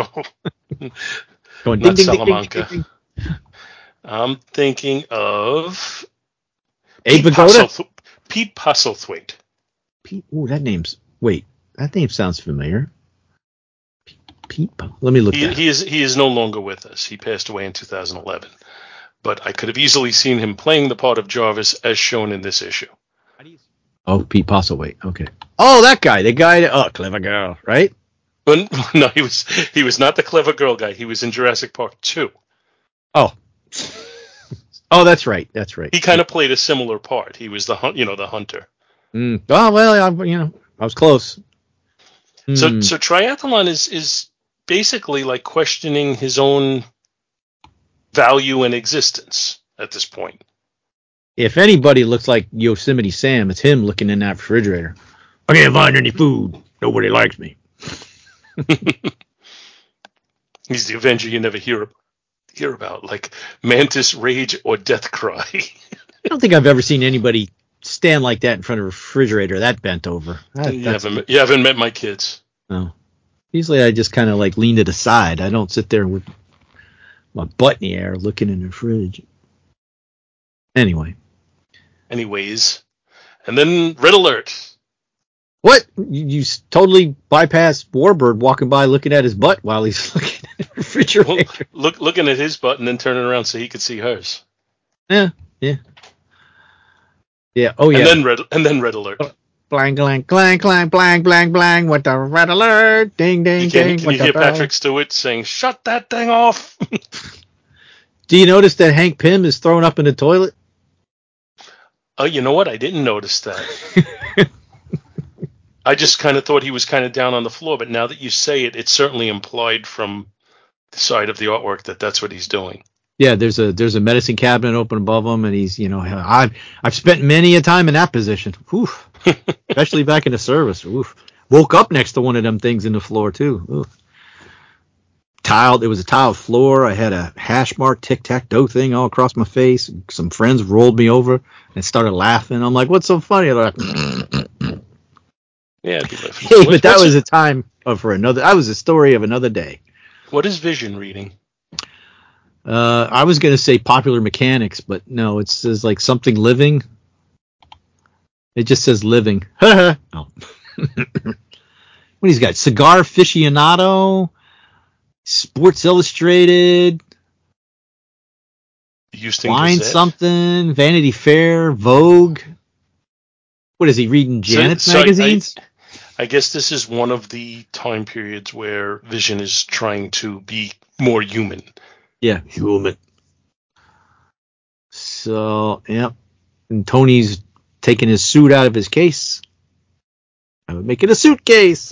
Going not Salamanca. Ding. I'm thinking of Pete Postlethwaite. That name sounds familiar. Pete. Let me look. He is no longer with us. He passed away in 2011. But I could have easily seen him playing the part of Jarvis as shown in this issue. Oh, Pete Postlethwaite. Okay. Oh, that guy. The guy. Clever girl, right? But no, he was not the clever girl guy. He was in Jurassic Park 2. Oh. Oh, that's right. That's right. He kind of played a similar part. He was the hunter. Oh well, I was close. So triathlon is basically like questioning his own value and existence at this point. If anybody looks like Yosemite Sam, it's him looking in that refrigerator. I can't find any food. Nobody likes me. He's the Avenger you never hear about, like Mantis Rage or Death Cry. I don't think I've ever seen anybody stand like that in front of a refrigerator that bent over. You haven't met my kids. No. Usually I just kind of like lean it aside. I don't sit there with my butt in the air looking in the fridge. Anyways. And then Red Alert. What? You totally bypassed Warbird walking by looking at his butt while he's looking at the refrigerator. Well, looking at his butt and then turning around so he could see hers. Yeah. Oh yeah. And then Red Alert. Blang, clang, clang, clang, blang, blang, blang, with the Red Alert, ding, ding, ding. Can you hear Patrick Stewart saying, "Shut that thing off"? Do you notice that Hank Pym is thrown up in the toilet? Oh, you know what? I didn't notice that. I just kind of thought he was kind of down on the floor, but now that you say it, it's certainly implied from the side of the artwork that that's what he's doing. Yeah, there's a medicine cabinet open above him, and he's I've spent many a time in that position. Oof. Especially back in the service. Oof. Woke up next to one of them things in the floor too. Oof. It was a tiled floor. I had a hash mark tic-tac-toe thing all across my face. Some friends rolled me over and started laughing. I'm like, what's so funny? They're like, yeah. Hey, but that was a time for another. That was a story of another day. What is Vision reading? I was going to say Popular Mechanics, but no, it says like something living. It just says living. Oh. What he's got? Cigar Aficionado, Sports Illustrated. Houston Wine Gazette. something, Vanity Fair, Vogue. What is he reading? Janet's magazines? I guess this is one of the time periods where Vision is trying to be more human. Yeah, human. So, yep. And Tony's taking his suit out of his case. I'm making a suitcase.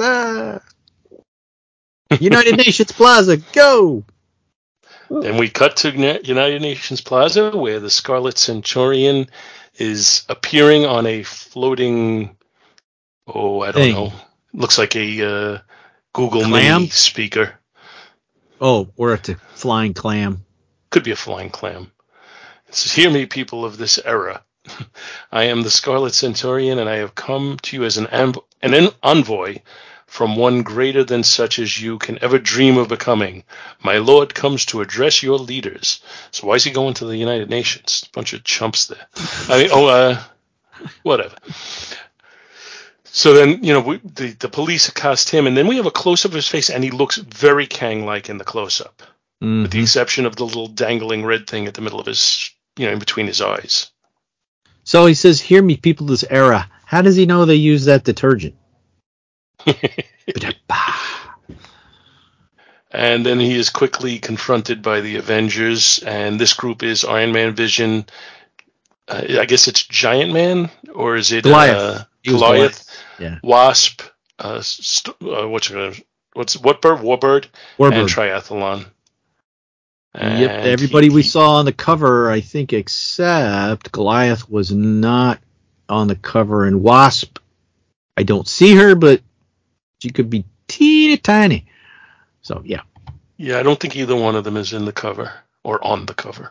United Nations Plaza, go! Then we cut to United Nations Plaza, where the Scarlet Centurion is appearing on a floating, I don't know, looks like a Google Clam? Mini speaker. Oh, or a flying clam. Could be a flying clam. It says, "Hear me, people of this era. I am the Scarlet Centurion, and I have come to you as an envoy from one greater than such as you can ever dream of becoming. My lord comes to address your leaders." So why is he going to the United Nations? A bunch of chumps there. Whatever. So then, the police accost him, and then we have a close-up of his face, and he looks very Kang-like in the close-up, with the exception of the little dangling red thing at the middle of his, in between his eyes. So he says, "Hear me, people of this era." How does he know they use that detergent? And then he is quickly confronted by the Avengers, and this group is Iron Man, Vision. I guess it's Giant Man, or is it Goliath? Goliath. Yeah. Wasp. Warbird, and Triathlon. And yep. Everybody we saw on the cover, I think, except Goliath was not on the cover, and Wasp, I don't see her, but she could be teeny tiny. So, yeah. Yeah, I don't think either one of them is in the cover or on the cover.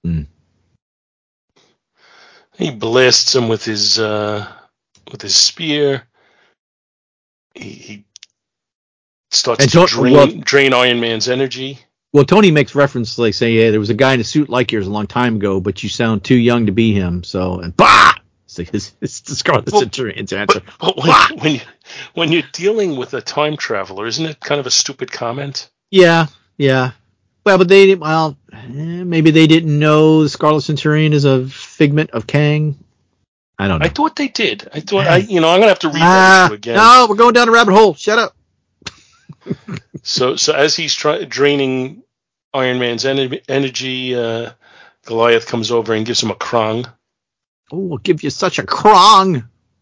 He blasts him with his spear. He starts to drain Iron Man's energy. Well, Tony makes reference, like saying, "Yeah, there was a guy in a suit like yours a long time ago, but you sound too young to be him." So, and bah! It's the Scarlet Centurion's answer. But when you're dealing with a time traveler, isn't it kind of a stupid comment? Yeah. Well, but maybe they didn't know the Scarlet Centurion is a figment of Kang. I don't know. I thought they did. I'm going to have to read that issue again. No, we're going down a rabbit hole. Shut up. So as he's draining Iron Man's energy, Goliath comes over and gives him a krong. Oh, we'll give you such a krong.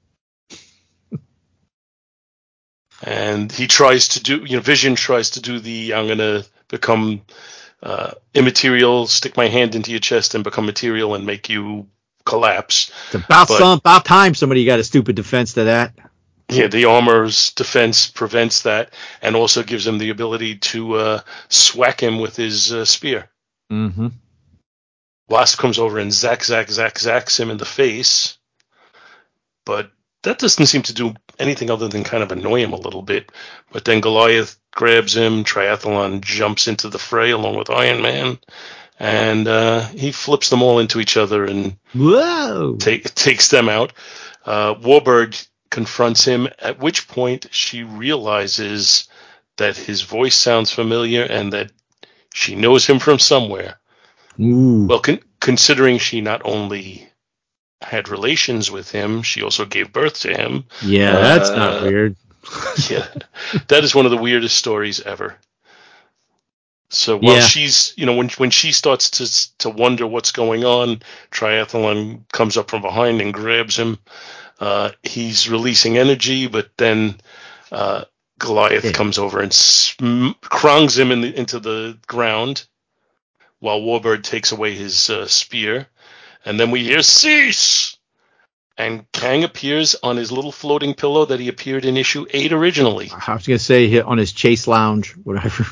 And he tries to do, Vision tries to do I'm going to become immaterial, stick my hand into your chest and become material and make you collapse. It's about time somebody got a stupid defense to that. Yeah, the armor's defense prevents that and also gives him the ability to swack him with his spear. Mm-hmm. Wasp comes over and zacks him in the face. But that doesn't seem to do anything other than kind of annoy him a little bit. But then Goliath grabs him. Triathlon jumps into the fray along with Iron Man. And he flips them all into each other and takes them out. Warbird confronts him, at which point she realizes that his voice sounds familiar and that she knows him from somewhere. Ooh. Well, considering she not only had relations with him, she also gave birth to him. Yeah, that's not weird. Yeah, that is one of the weirdest stories ever. So while she's, when she starts to wonder what's going on, Triathlon comes up from behind and grabs him. He's releasing energy, but then Goliath comes over and krongs him into the ground while Warbird takes away his spear. And then we hear, "Cease!" And Kang appears on his little floating pillow that he appeared in issue 8 originally. I was going to say on his chase lounge, whatever.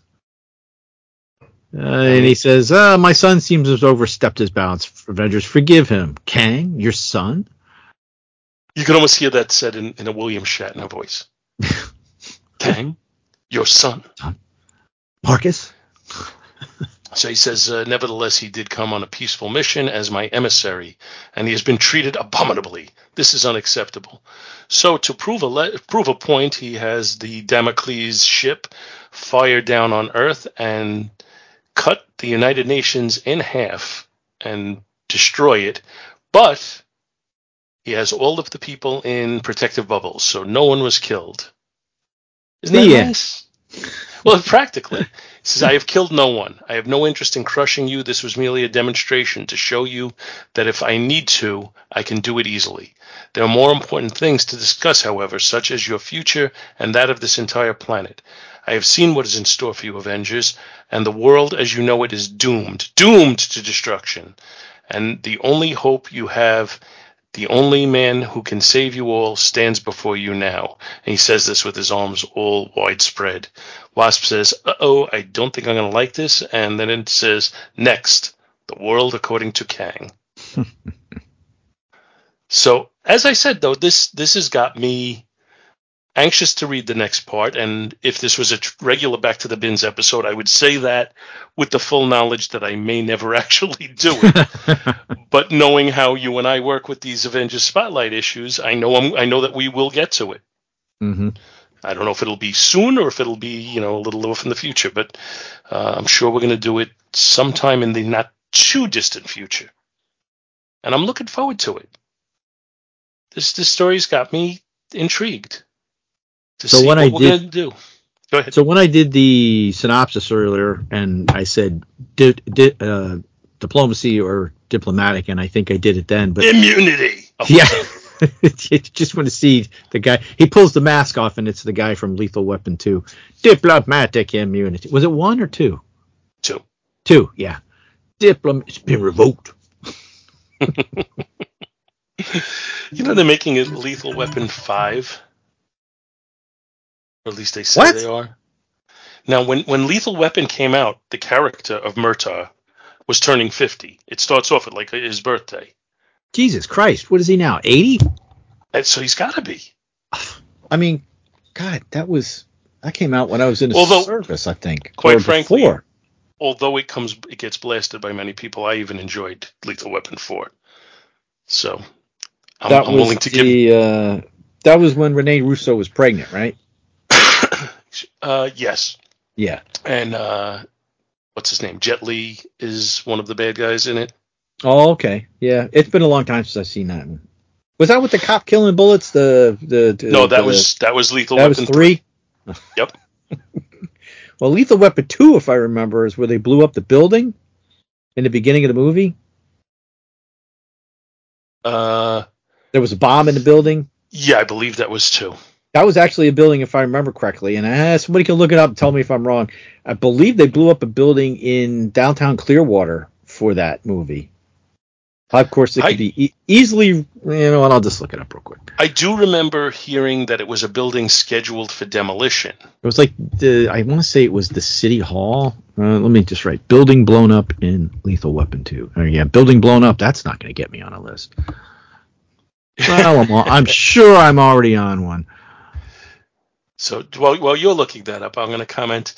And he says, "My son seems to have overstepped his bounds. Avengers, forgive him." Kang, your son? You can almost hear that said in a William Shatner voice. Kang, your son. Marcus? So he says, "Nevertheless, he did come on a peaceful mission as my emissary, and he has been treated abominably. This is unacceptable." So to prove a point, he has the Damocles ship fire down on Earth and cut the United Nations in half and destroy it, but he has all of the people in protective bubbles, so no one was killed. Isn't that nice? Well, practically. He says, I have killed no one. I have no interest in crushing you. This was merely a demonstration to show you that if I need to, I can do it easily. There are more important things to discuss, however, such as your future and that of this entire planet. I have seen what is in store for you, Avengers, and the world as you know it is doomed to destruction. And the only hope you have, the only man who can save you all, stands before you now. And he says this with his arms all widespread. Wasp says, uh-oh, I don't think I'm going to like this. And then it says, next, the world according to Kang. So, as I said, though, this has got me anxious to read the next part. And if this was a regular Back to the Bins episode, I would say that with the full knowledge that I may never actually do it. But knowing how you and I work with these Avengers Spotlight issues, I know that we will get to it. Mm-hmm. I don't know if it'll be soon or if it'll be, a little off in the future, but I'm sure we're going to do it sometime in the not too distant future. And I'm looking forward to it. This story's got me intrigued to see what we're going to do. Go ahead. So when I did the synopsis earlier and I said diplomacy or diplomatic, and I think I did it then. But immunity. Oh, yeah. Just want to see the guy. He pulls the mask off, and it's the guy from Lethal Weapon 2. Diplomatic immunity. Was it 1 or 2? 2. 2, yeah. It's been revoked. They're making it Lethal Weapon 5. Or at least they say they are. Now, when Lethal Weapon came out, the character of Murtaugh was turning 50. It starts off at like his birthday. Jesus Christ, what is he now? 80? And so he's got to be. I mean, God, that came out when I was in service, I think. Quite frankly, although it gets blasted by many people, I even enjoyed Lethal Weapon 4. So I'm willing to give. That was when Rene Russo was pregnant, right? Yes. Yeah. And what's his name? Jet Li is one of the bad guys in it. Oh, okay. Yeah, it's been a long time since I've seen that one. Was that with the cop killing bullets? No, that was Lethal Weapon. That was 3? Yep. Well, Lethal Weapon 2, if I remember, is where they blew up the building in the beginning of the movie. There was a bomb in the building. Yeah, I believe that was 2. That was actually a building, if I remember correctly. And somebody can look it up and tell me if I'm wrong. I believe they blew up a building in downtown Clearwater for that movie. Of course, it could be easily, and I'll just look it up real quick. I do remember hearing that it was a building scheduled for demolition. It was like I want to say it was the City Hall. Let me just write building blown up in Lethal Weapon 2. Yeah, building blown up. That's not going to get me on a list. Well, I'm sure I'm already on one. So while you're looking that up, I'm going to comment.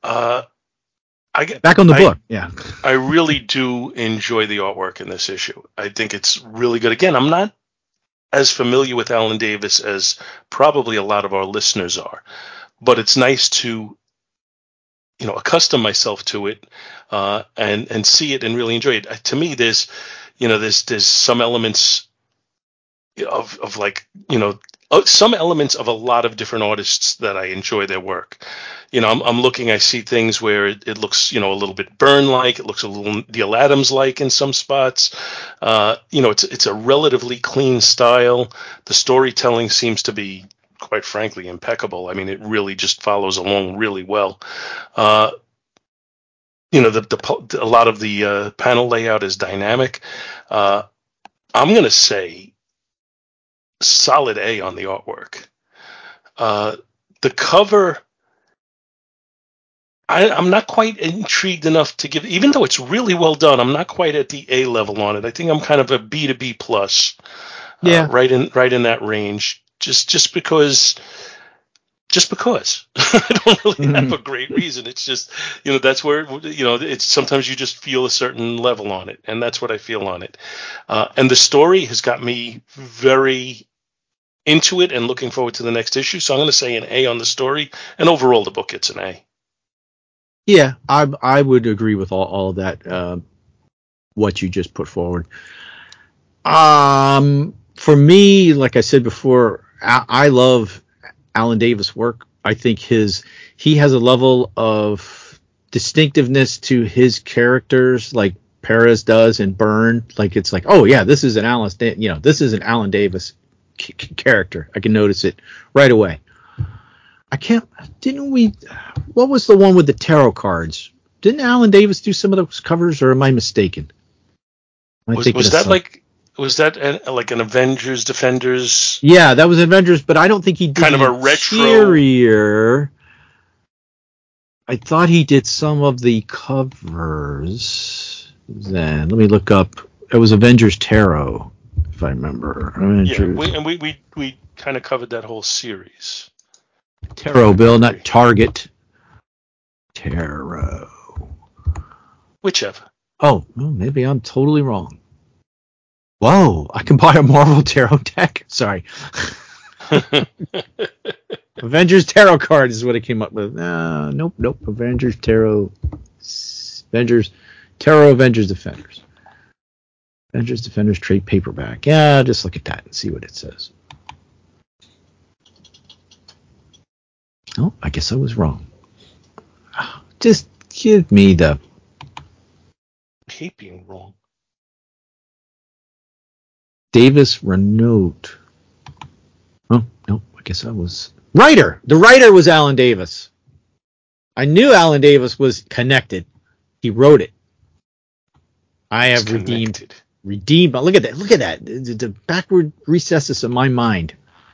Back on the book, yeah. I really do enjoy the artwork in this issue. I think it's really good. Again, I'm not as familiar with Alan Davis as probably a lot of our listeners are, but it's nice to, accustom myself to it and see it and really enjoy it. To me, there's some elements of like, some elements of a lot of different artists that I enjoy their work. I'm looking, I see things where it looks, a little bit Byrne-like. It looks a little Neil Adams-like in some spots. It's a relatively clean style. The storytelling seems to be, quite frankly, impeccable. I mean, it really just follows along really well. A lot of the panel layout is dynamic. I'm going to say solid A on the artwork. The cover, I'm not quite intrigued enough to give, even though it's really well done, I'm not quite at the A level on it. I think I'm kind of a B to B plus. Yeah. Right in that range. Just because I don't really have a great reason. It's just, that's where, it's sometimes you just feel a certain level on it, and that's what I feel on it. And the story has got me very into it and looking forward to the next issue. So I'm going to say an A on the story, and overall the book gets an A. Yeah, I would agree with all of that. what you just put forward. For me, like I said before, I love Alan Davis' work. I think he has a level of distinctiveness to his characters, like Perez does in Byrne. Like it's like, oh yeah, this is an Alan Davis character. I can notice it right away. What was the one with the tarot cards? Didn't Alan Davis do some of those covers, or am I mistaken? Was that like an Avengers Defenders? Yeah, that was Avengers, but I don't think he did kind of a retro. Interior. I thought he did some of the covers. Then let me look up. It was Avengers Tarot, if I remember. We kind of covered that whole series. Tarot, Bill, not Target. Tarot. Whichever. Oh, well, maybe I'm totally wrong. Whoa, I can buy a Marvel Tarot deck? Sorry. Avengers Tarot card is what it came up with. Nope. Avengers Tarot. Avengers Defenders. Avengers Defenders trade paperback. Yeah, just look at that and see what it says. Oh, I guess I was wrong. Just give me the... I hate being wrong. Davis Renault. Oh, no, I guess I was... Writer! The writer was Alan Davis. I knew Alan Davis was connected. He wrote it. I have redeemed. Look at that. The backward recesses of my mind.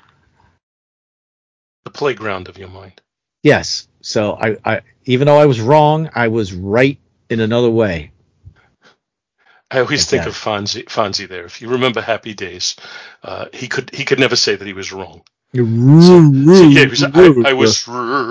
The playground of your mind. Yes. So I even though I was wrong, I was right in another way. I always think of Fonzie there. If you remember Happy Days, he could never say that he was wrong. I was.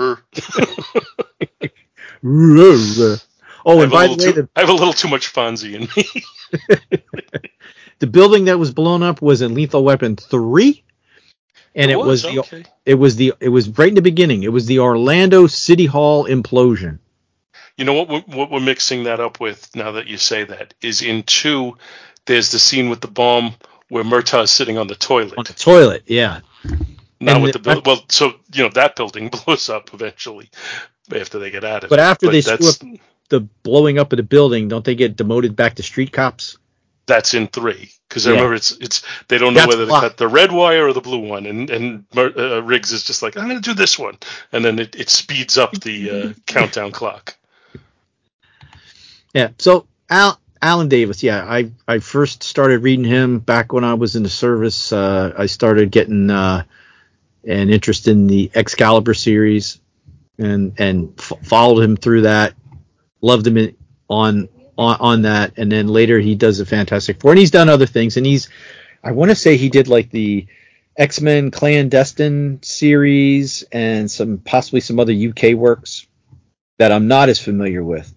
Oh, and by the way, I have a little too much Fonzie in me. The building that was blown up was in Lethal Weapon 3, and it was right in the beginning. It was the Orlando City Hall implosion. You know what we're mixing that up with now that you say that is in 2. There's the scene with the bomb where Murtaugh's sitting on the toilet. On the toilet, yeah. Not with the building. Well, so that building blows up eventually after they get out of it. But after they screw up the blowing up of the building, don't they get demoted back to street cops? That's in 3 because I remember it's they don't know whether to cut the red wire or the blue one, and Riggs is just like, I'm going to do this one, and then it speeds up the countdown clock. Yeah. So Alan Davis, I first started reading him back when I was in the service. I started getting an interest in the Excalibur series, and followed him through that. Loved him on that, and then later he does the Fantastic Four, and he's done other things. And I want to say he did like the X-Men Clandestine series and possibly some other UK works that I'm not as familiar with.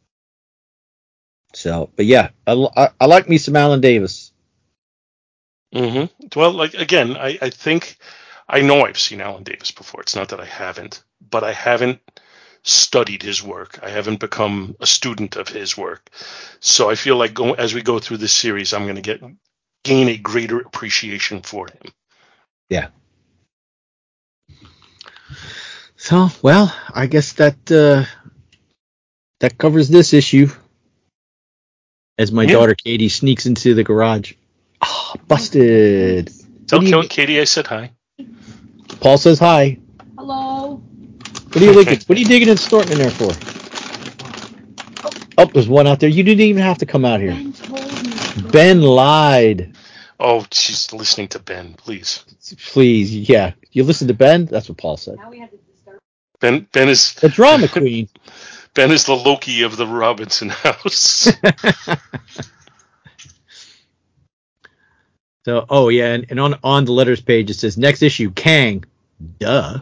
So, but yeah, I like me some Alan Davis. Mm-hmm. Well, like again, I think I know I've seen Alan Davis before. It's not that I haven't, but I haven't studied his work. I haven't become a student of his work. So I feel like as we go through this series, I'm going to gain a greater appreciation for him. Yeah. So, well, I guess that covers this issue. As my daughter Katie sneaks into the garage. Busted. Tell Katie I said hi. Paul says hi. Hello. What are you looking? What are you digging and snorting in there for? Oh, there's one out there. You didn't even have to come out here. Ben told me. Ben lied. Oh, she's listening to Ben. Please. Yeah. You listen to Ben? That's what Paul said. Now we have to start. Ben is the drama queen. Ben is the Loki of the Robinson house. So, and on the letters page it says next issue Kang. Duh.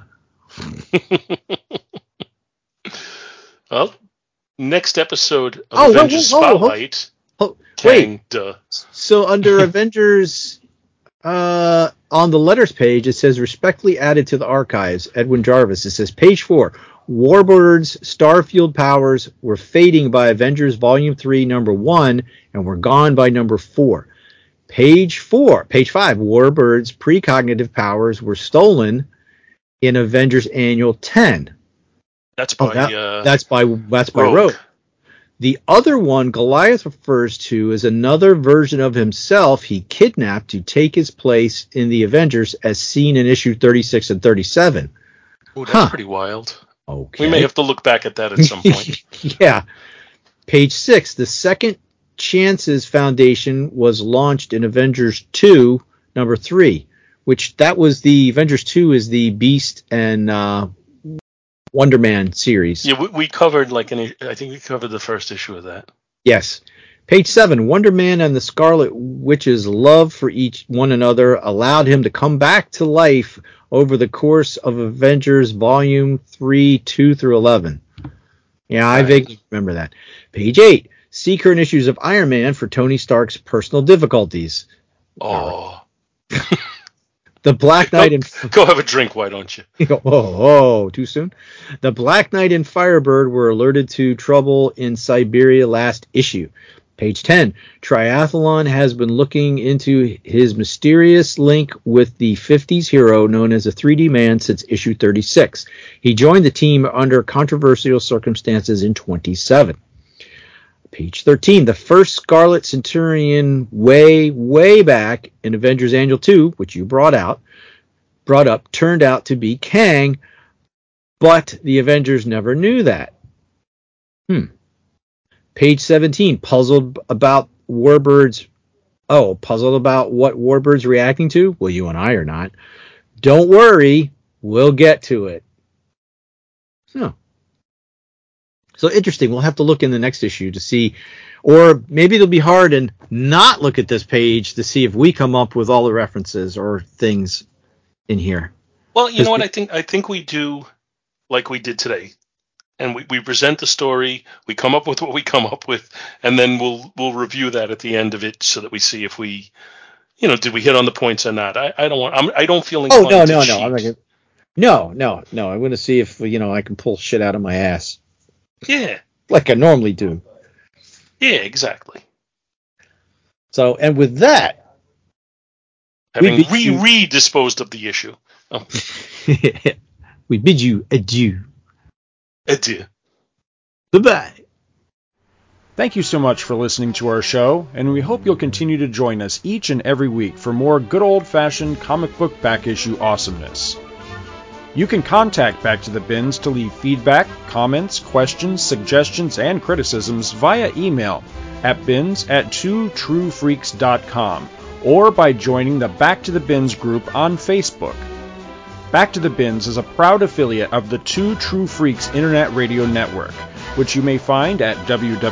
Well, next episode of Avengers Spotlight. Kang, wait. Duh. So under Avengers, on the letters page it says respectfully added to the archives. Edwin Jarvis. It says page 4. Warbird's Starfield powers were fading by Avengers Volume 3, number 1, and were gone by number 4. Page 5, Warbird's precognitive powers were stolen in Avengers Annual 10. That's by that's by Rogue. The other one Goliath refers to is another version of himself he kidnapped to take his place in the Avengers, as seen in issue 36 and 37. Oh, that's pretty wild. Okay. We may have to look back at that at some point. Yeah. Page 6. The Second Chances Foundation was launched in Avengers 2, number 3, which that was the Avengers 2 is the Beast and Wonder Man series. Yeah, we covered I think we covered the first issue of that. Yes. Page 7. Wonder Man and the Scarlet Witch's love for one another allowed him to come back to life over the course of Avengers Volume 3, 2 through 11. Yeah, I vaguely remember that. Page 8. See current issues of Iron Man for Tony Stark's personal difficulties. Oh. The Black Knight Go have a drink, why don't you? Oh, too soon? The Black Knight and Firebird were alerted to trouble in Siberia last issue. Page 10. Triathlon has been looking into his mysterious link with the 50s hero known as a 3D Man since issue 36. He joined the team under controversial circumstances in 27. Page 13. The first Scarlet Centurion way back in Avengers Annual 2, which you brought up, turned out to be Kang, but the Avengers never knew that. Page 17. Puzzled about what Warbird's reacting to? Well, you and I are not. Don't worry, we'll get to it. So interesting. We'll have to look in the next issue to see, or maybe it'll be hard and not look at this page to see if we come up with all the references or things in here. Well, you know what? I think we do like we did today. And we present the story, we come up with what we come up with, and then we'll review that at the end of it so that we see if we, did we hit on the points or not. I don't feel inclined to cheat. No. I'm going to see if I can pull shit out of my ass. Yeah. Like I normally do. Yeah, exactly. So, and with that, having disposed of the issue, we bid you adieu. Adieu. Bye-bye. Thank you so much for listening to our show, and we hope you'll continue to join us each and every week for more good old-fashioned comic book back issue awesomeness. You can contact Back to the Bins to leave feedback, comments, questions, suggestions, and criticisms via email at bins@twotruefreaks.com or by joining the Back to the Bins group on Facebook. Back to the Bins is a proud affiliate of the Two True Freaks Internet Radio Network, which you may find at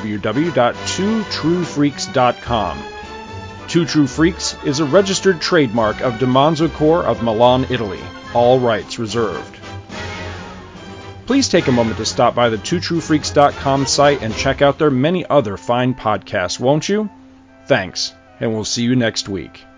www.twotruefreaks.com. Two True Freaks is a registered trademark of DiManzo Corp of Milan, Italy. All rights reserved. Please take a moment to stop by the twotruefreaks.com site and check out their many other fine podcasts, won't you? Thanks, and we'll see you next week.